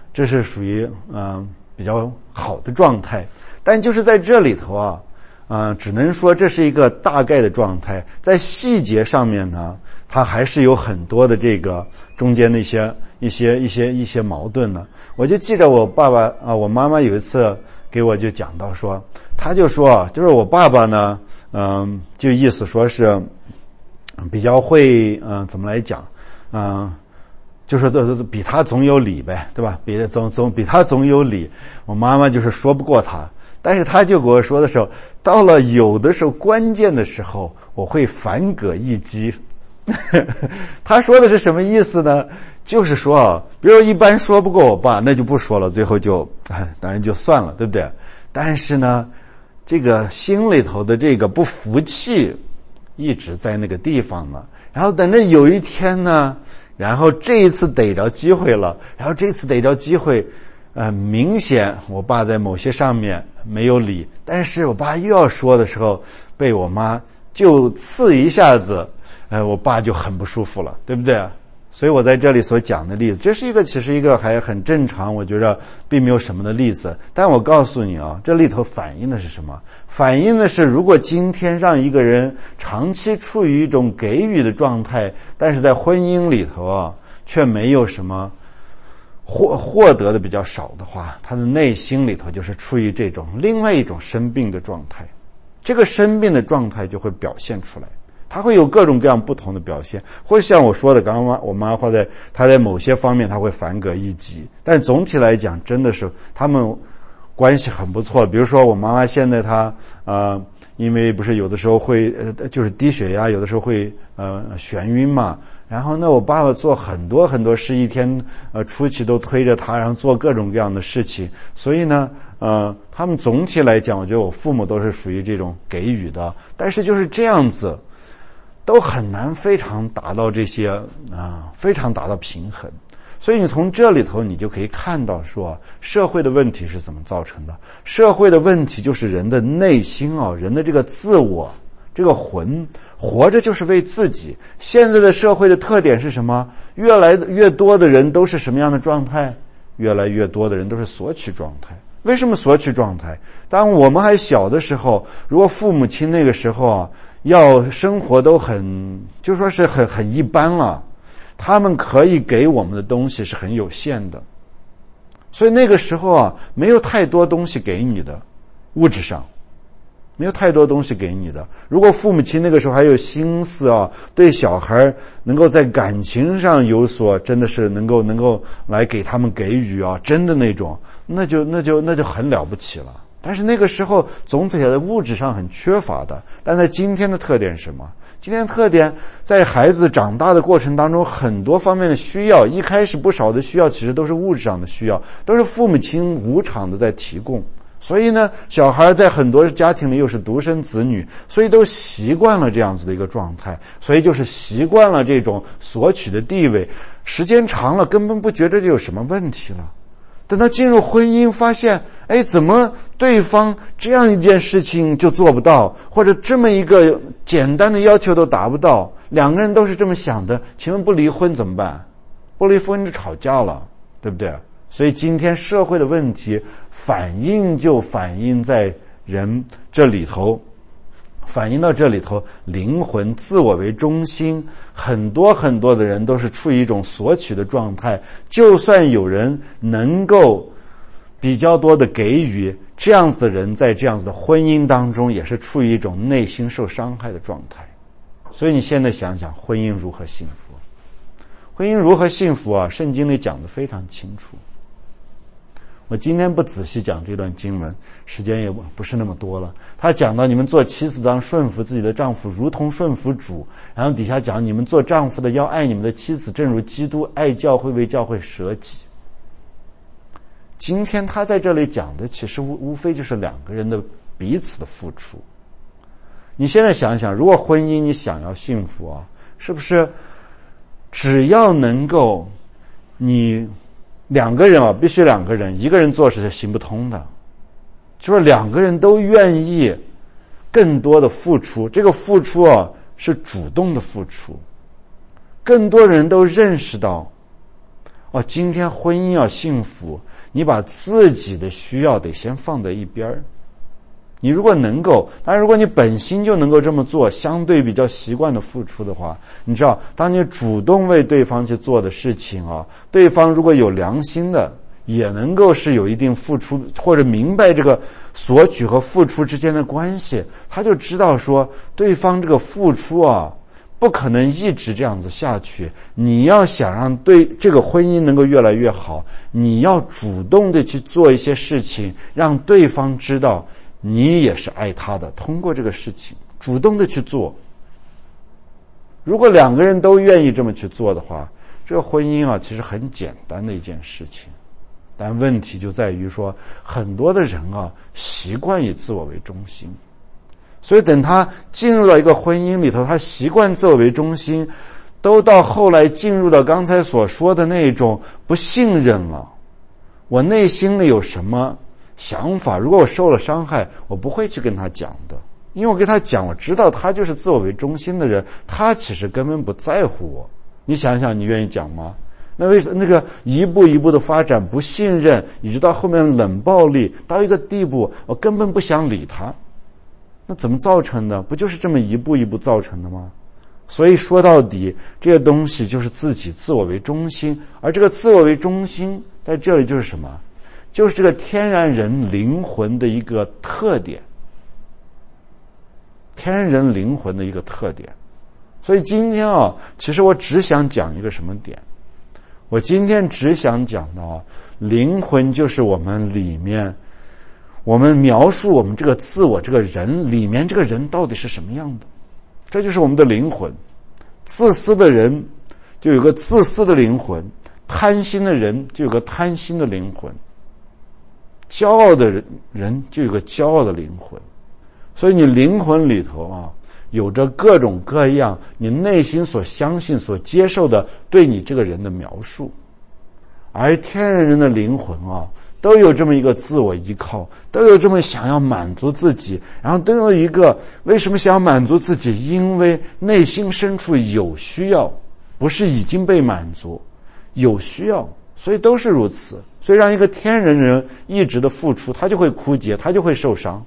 这是属于嗯、呃、比较好的状态。但就是在这里头啊，呃，只能说这是一个大概的状态，在细节上面呢，它还是有很多的这个中间的一些一些一些一些矛盾呢。我就记着我爸爸啊，我妈妈有一次给我就讲到说，他就说，就是我爸爸呢，嗯、呃，就意思说是比较会，嗯、呃，怎么来讲，嗯、呃。就是这这比他总有理呗，对吧？比总总比他总有理。我妈妈就是说不过他，但是他就跟我说的时候，到了有的时候关键的时候，我会反戈一击。他说的是什么意思呢？就是说啊，比如一般说不过我爸，那就不说了，最后就当然就算了，对不对？但是呢，这个心里头的这个不服气一直在那个地方呢。然后等着有一天呢。然后这一次逮着机会了，然后这次逮着机会，呃，明显我爸在某些上面没有理，但是我爸又要说的时候，被我妈就刺一下子，呃，我爸就很不舒服了，对不对？所以我在这里所讲的例子，这是一个其实一个还很正常，我觉得并没有什么的例子。但我告诉你啊，这里头反映的是什么？反映的是，如果今天让一个人长期处于一种给予的状态，但是在婚姻里头啊，却没有什么获获得的比较少的话，他的内心里头就是处于这种另外一种生病的状态。这个生病的状态就会表现出来。他会有各种各样不同的表现，或者像我说的，刚刚我妈或者她在某些方面她会反戈一击，但总体来讲真的是他们关系很不错。比如说我妈妈现在她呃因为不是有的时候会呃就是低血压，有的时候会呃眩晕嘛，然后呢我爸爸做很多很多事，一天呃出去都推着他，然后做各种各样的事情，所以呢呃他们总体来讲，我觉得我父母都是属于这种给予的，但是就是这样子都很难非常达到这些啊、呃，非常达到平衡。所以你从这里头你就可以看到说，社会的问题是怎么造成的。社会的问题就是人的内心啊，人的这个自我，这个魂，活着就是为自己。现在的社会的特点是什么？越来越多的人都是什么样的状态？越来越多的人都是索取状态。为什么索取状态？当我们还小的时候，如果父母亲那个时候啊，要生活都很，就说是很很一般了，他们可以给我们的东西是很有限的，所以那个时候啊，没有太多东西给你的，物质上没有太多东西给你的。如果父母亲那个时候还有心思啊，对小孩能够在感情上有所，真的是能够能够来给他们给予啊，真的那种，那就那就那就很了不起了。但是那个时候总体在物质上很缺乏的，但在今天的特点是什么？今天的特点在孩子长大的过程当中，很多方面的需要，一开始不少的需要其实都是物质上的需要，都是父母亲无偿的在提供。所以呢，小孩在很多家庭里又是独生子女，所以都习惯了这样子的一个状态，所以就是习惯了这种索取的地位，时间长了根本不觉得这有什么问题了。等到进入婚姻发现，哎，怎么对方这样一件事情就做不到，或者这么一个简单的要求都达不到，两个人都是这么想的，请问不离婚怎么办？不离婚就吵架了，对不对？所以今天社会的问题反映就反映在人这里头，反映到这里头，灵魂自我为中心，很多很多的人都是处于一种索取的状态。就算有人能够比较多的给予，这样子的人在这样子的婚姻当中也是处于一种内心受伤害的状态。所以你现在想想，婚姻如何幸福？婚姻如何幸福啊？圣经里讲得非常清楚。我今天不仔细讲这段经文，时间也不是那么多了。他讲到你们做妻子当顺服自己的丈夫，如同顺服主。然后底下讲你们做丈夫的要爱你们的妻子，正如基督爱教会，为教会舍己。今天他在这里讲的其实无无非就是两个人的彼此的付出。你现在想想，如果婚姻你想要幸福啊，是不是只要能够你两个人啊，必须两个人，一个人做是行不通的，就是两个人都愿意更多的付出，这个付出啊是主动的付出。更多人都认识到哦，今天婚姻要幸福，你把自己的需要得先放在一边。你如果能够，当然如果你本心就能够这么做，相对比较习惯的付出的话，你知道当你主动为对方去做的事情啊，对方如果有良心的，也能够是有一定付出，或者明白这个索取和付出之间的关系，他就知道说对方这个付出啊不可能一直这样子下去，你要想让对这个婚姻能够越来越好，你要主动的去做一些事情，让对方知道你也是爱他的，通过这个事情主动的去做。如果两个人都愿意这么去做的话，这个婚姻啊其实很简单的一件事情。但问题就在于说，很多的人啊习惯以自我为中心，所以等他进入到一个婚姻里头，他习惯自我为中心，都到后来进入到刚才所说的那种不信任了。我内心里有什么想法，如果我受了伤害，我不会去跟他讲的，因为我跟他讲，我知道他就是自我为中心的人，他其实根本不在乎我。你想想，你愿意讲吗？那为什么那个一步一步的发展，不信任，一直到后面冷暴力，到一个地步，我根本不想理他。那怎么造成的？不就是这么一步一步造成的吗？所以说到底，这些东西就是自己自我为中心，而这个自我为中心在这里就是什么？就是这个天然人灵魂的一个特点，天然人灵魂的一个特点。所以今天啊，其实我只想讲一个什么点？我今天只想讲到啊，灵魂就是我们里面，我们描述我们这个自我这个人里面这个人到底是什么样的，这就是我们的灵魂。自私的人就有个自私的灵魂，贪心的人就有个贪心的灵魂，骄傲的人就有个骄傲的灵魂。所以你灵魂里头啊，有着各种各样你内心所相信所接受的对你这个人的描述。而天然人的灵魂啊，都有这么一个自我依靠，都有这么想要满足自己，然后都有一个为什么想要满足自己，因为内心深处有需要，不是已经被满足，有需要，所以都是如此。所以让一个天然人一直的付出，他就会枯竭，他就会受伤。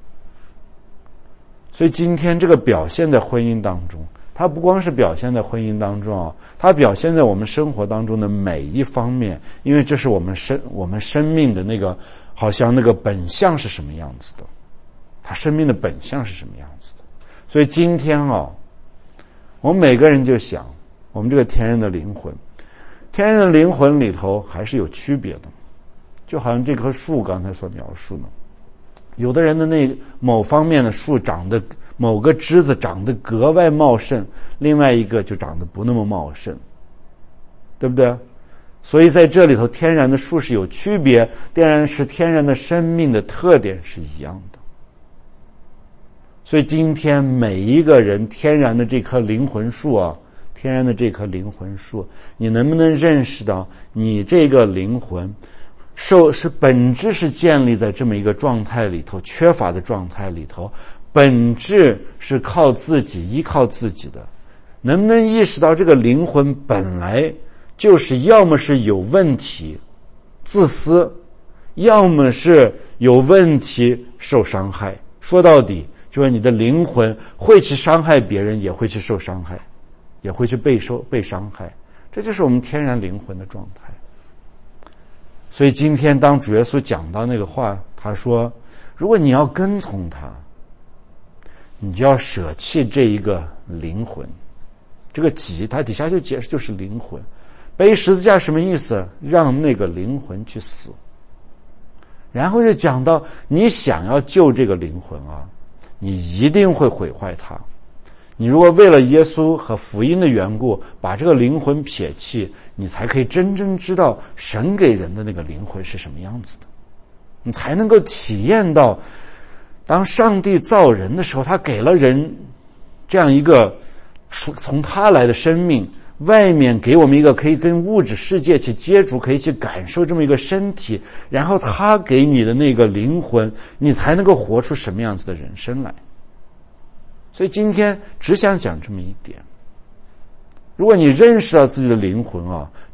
所以今天这个表现在婚姻当中，它不光是表现在婚姻当中啊，它表现在我们生活当中的每一方面，因为这是我们生我们生命的那个好像那个本相是什么样子的，它生命的本相是什么样子的。所以今天啊，我们每个人就想，我们这个天然的灵魂，天然的灵魂里头还是有区别的，就好像这棵树刚才所描述的。有的人的那某方面的树长得某个枝子长得格外茂盛，另外一个就长得不那么茂盛，对不对？所以在这里头，天然的树是有区别，天然是天然的生命的特点是一样的。所以今天每一个人天然的这棵灵魂树啊，天然的这棵灵魂树，你能不能认识到你这个灵魂受是本质是建立在这么一个状态里头，缺乏的状态里头，本质是靠自己依靠自己的。能不能意识到这个灵魂本来就是要么是有问题自私，要么是有问题受伤害。说到底就是你的灵魂会去伤害别人，也会去受伤害，也会去被受被伤害，这就是我们天然灵魂的状态。所以今天当主耶稣讲到那个话，他说如果你要跟从他，你就要舍弃这一个灵魂，这个己他底下就解释就是灵魂。背十字架什么意思？让那个灵魂去死。然后就讲到你想要救这个灵魂啊，你一定会毁坏它。你如果为了耶稣和福音的缘故把这个灵魂撇弃，你才可以真正知道神给人的那个灵魂是什么样子的，你才能够体验到当上帝造人的时候，他给了人这样一个从他来的生命，外面给我们一个可以跟物质世界去接触，可以去感受这么一个身体，然后他给你的那个灵魂，你才能够活出什么样子的人生来。所以今天只想讲这么一点，如果你认识到自己的灵魂啊，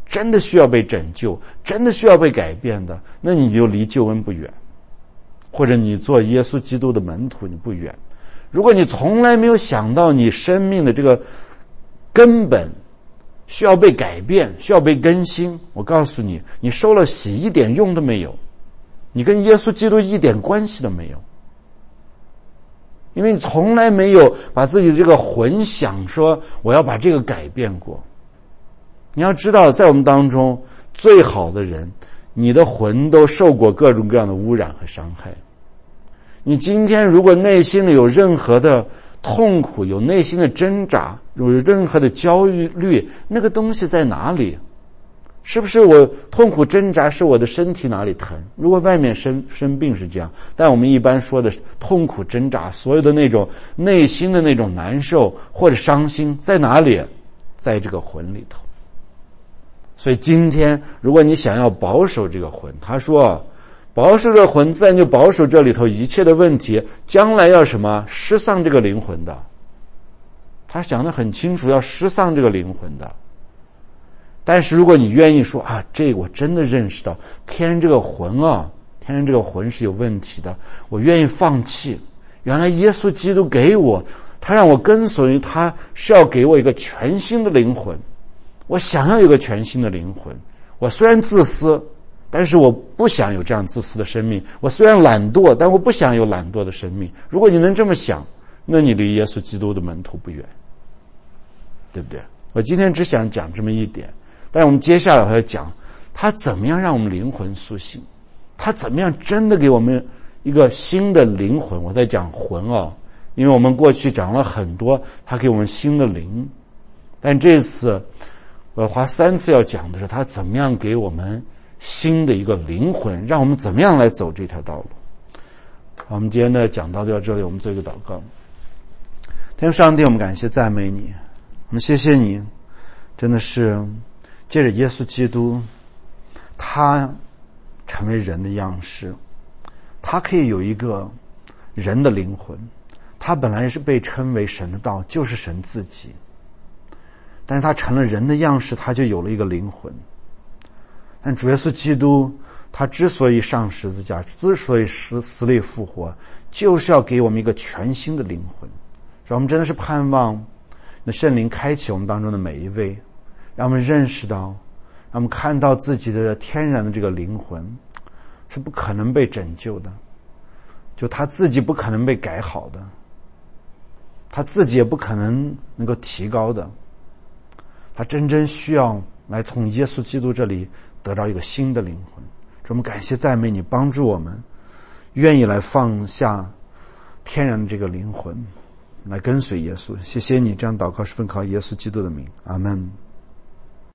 真的需要被拯救，真的需要被改变的，那你就离救恩不远，或者你做耶稣基督的门徒你不远。如果你从来没有想到你生命的这个根本需要被改变，需要被更新，我告诉你，你受了洗一点用都没有，你跟耶稣基督一点关系都没有，因为你从来没有把自己的这个魂想说我要把这个改变过。你要知道，在我们当中最好的人，你的魂都受过各种各样的污染和伤害。你今天如果内心里有任何的痛苦，有内心的挣扎，有任何的焦虑，那个东西在哪里？是不是我痛苦挣扎是我的身体哪里疼？如果外面生生病是这样，但我们一般说的痛苦挣扎，所有的那种内心的那种难受或者伤心在哪里？在这个魂里头。所以今天如果你想要保守这个魂，他说保守这个魂自然就保守这里头一切的问题，将来要什么？失丧这个灵魂的。他想得很清楚，要失丧这个灵魂的。但是如果你愿意说啊，这个我真的认识到天然这个魂啊，天然这个魂是有问题的，我愿意放弃。原来耶稣基督给我，他让我跟随他是要给我一个全新的灵魂。我想要有个全新的灵魂，我虽然自私，但是我不想有这样自私的生命。我虽然懒惰，但我不想有懒惰的生命。如果你能这么想，那你离耶稣基督的门徒不远，对不对？我今天只想讲这么一点，但是我们接下来还要讲他怎么样让我们灵魂苏醒，他怎么样真的给我们一个新的灵魂。我在讲魂哦，因为我们过去讲了很多他给我们新的灵，但这次我花三次要讲的是他怎么样给我们新的一个灵魂，让我们怎么样来走这条道路。好，我们今天的讲到就到这里，我们做一个祷告。天父上帝，我们感谢赞美你，我们谢谢你，真的是借着耶稣基督，他成为人的样式，他可以有一个人的灵魂，他本来是被称为神的道，就是神自己，但是他成了人的样式，他就有了一个灵魂。但主耶稣基督他之所以上十字架，之所以死死里复活，就是要给我们一个全新的灵魂。所以我们真的是盼望那圣灵开启我们当中的每一位，让我们认识到，让我们看到自己的天然的这个灵魂是不可能被拯救的，就他自己不可能被改好的，他自己也不可能能够提高的，他真正需要来从耶稣基督这里得到一个新的灵魂。我们感谢赞美你，帮助我们愿意来放下天然的这个灵魂，来跟随耶稣。谢谢你，这样祷告是奉靠耶稣基督的名，阿们。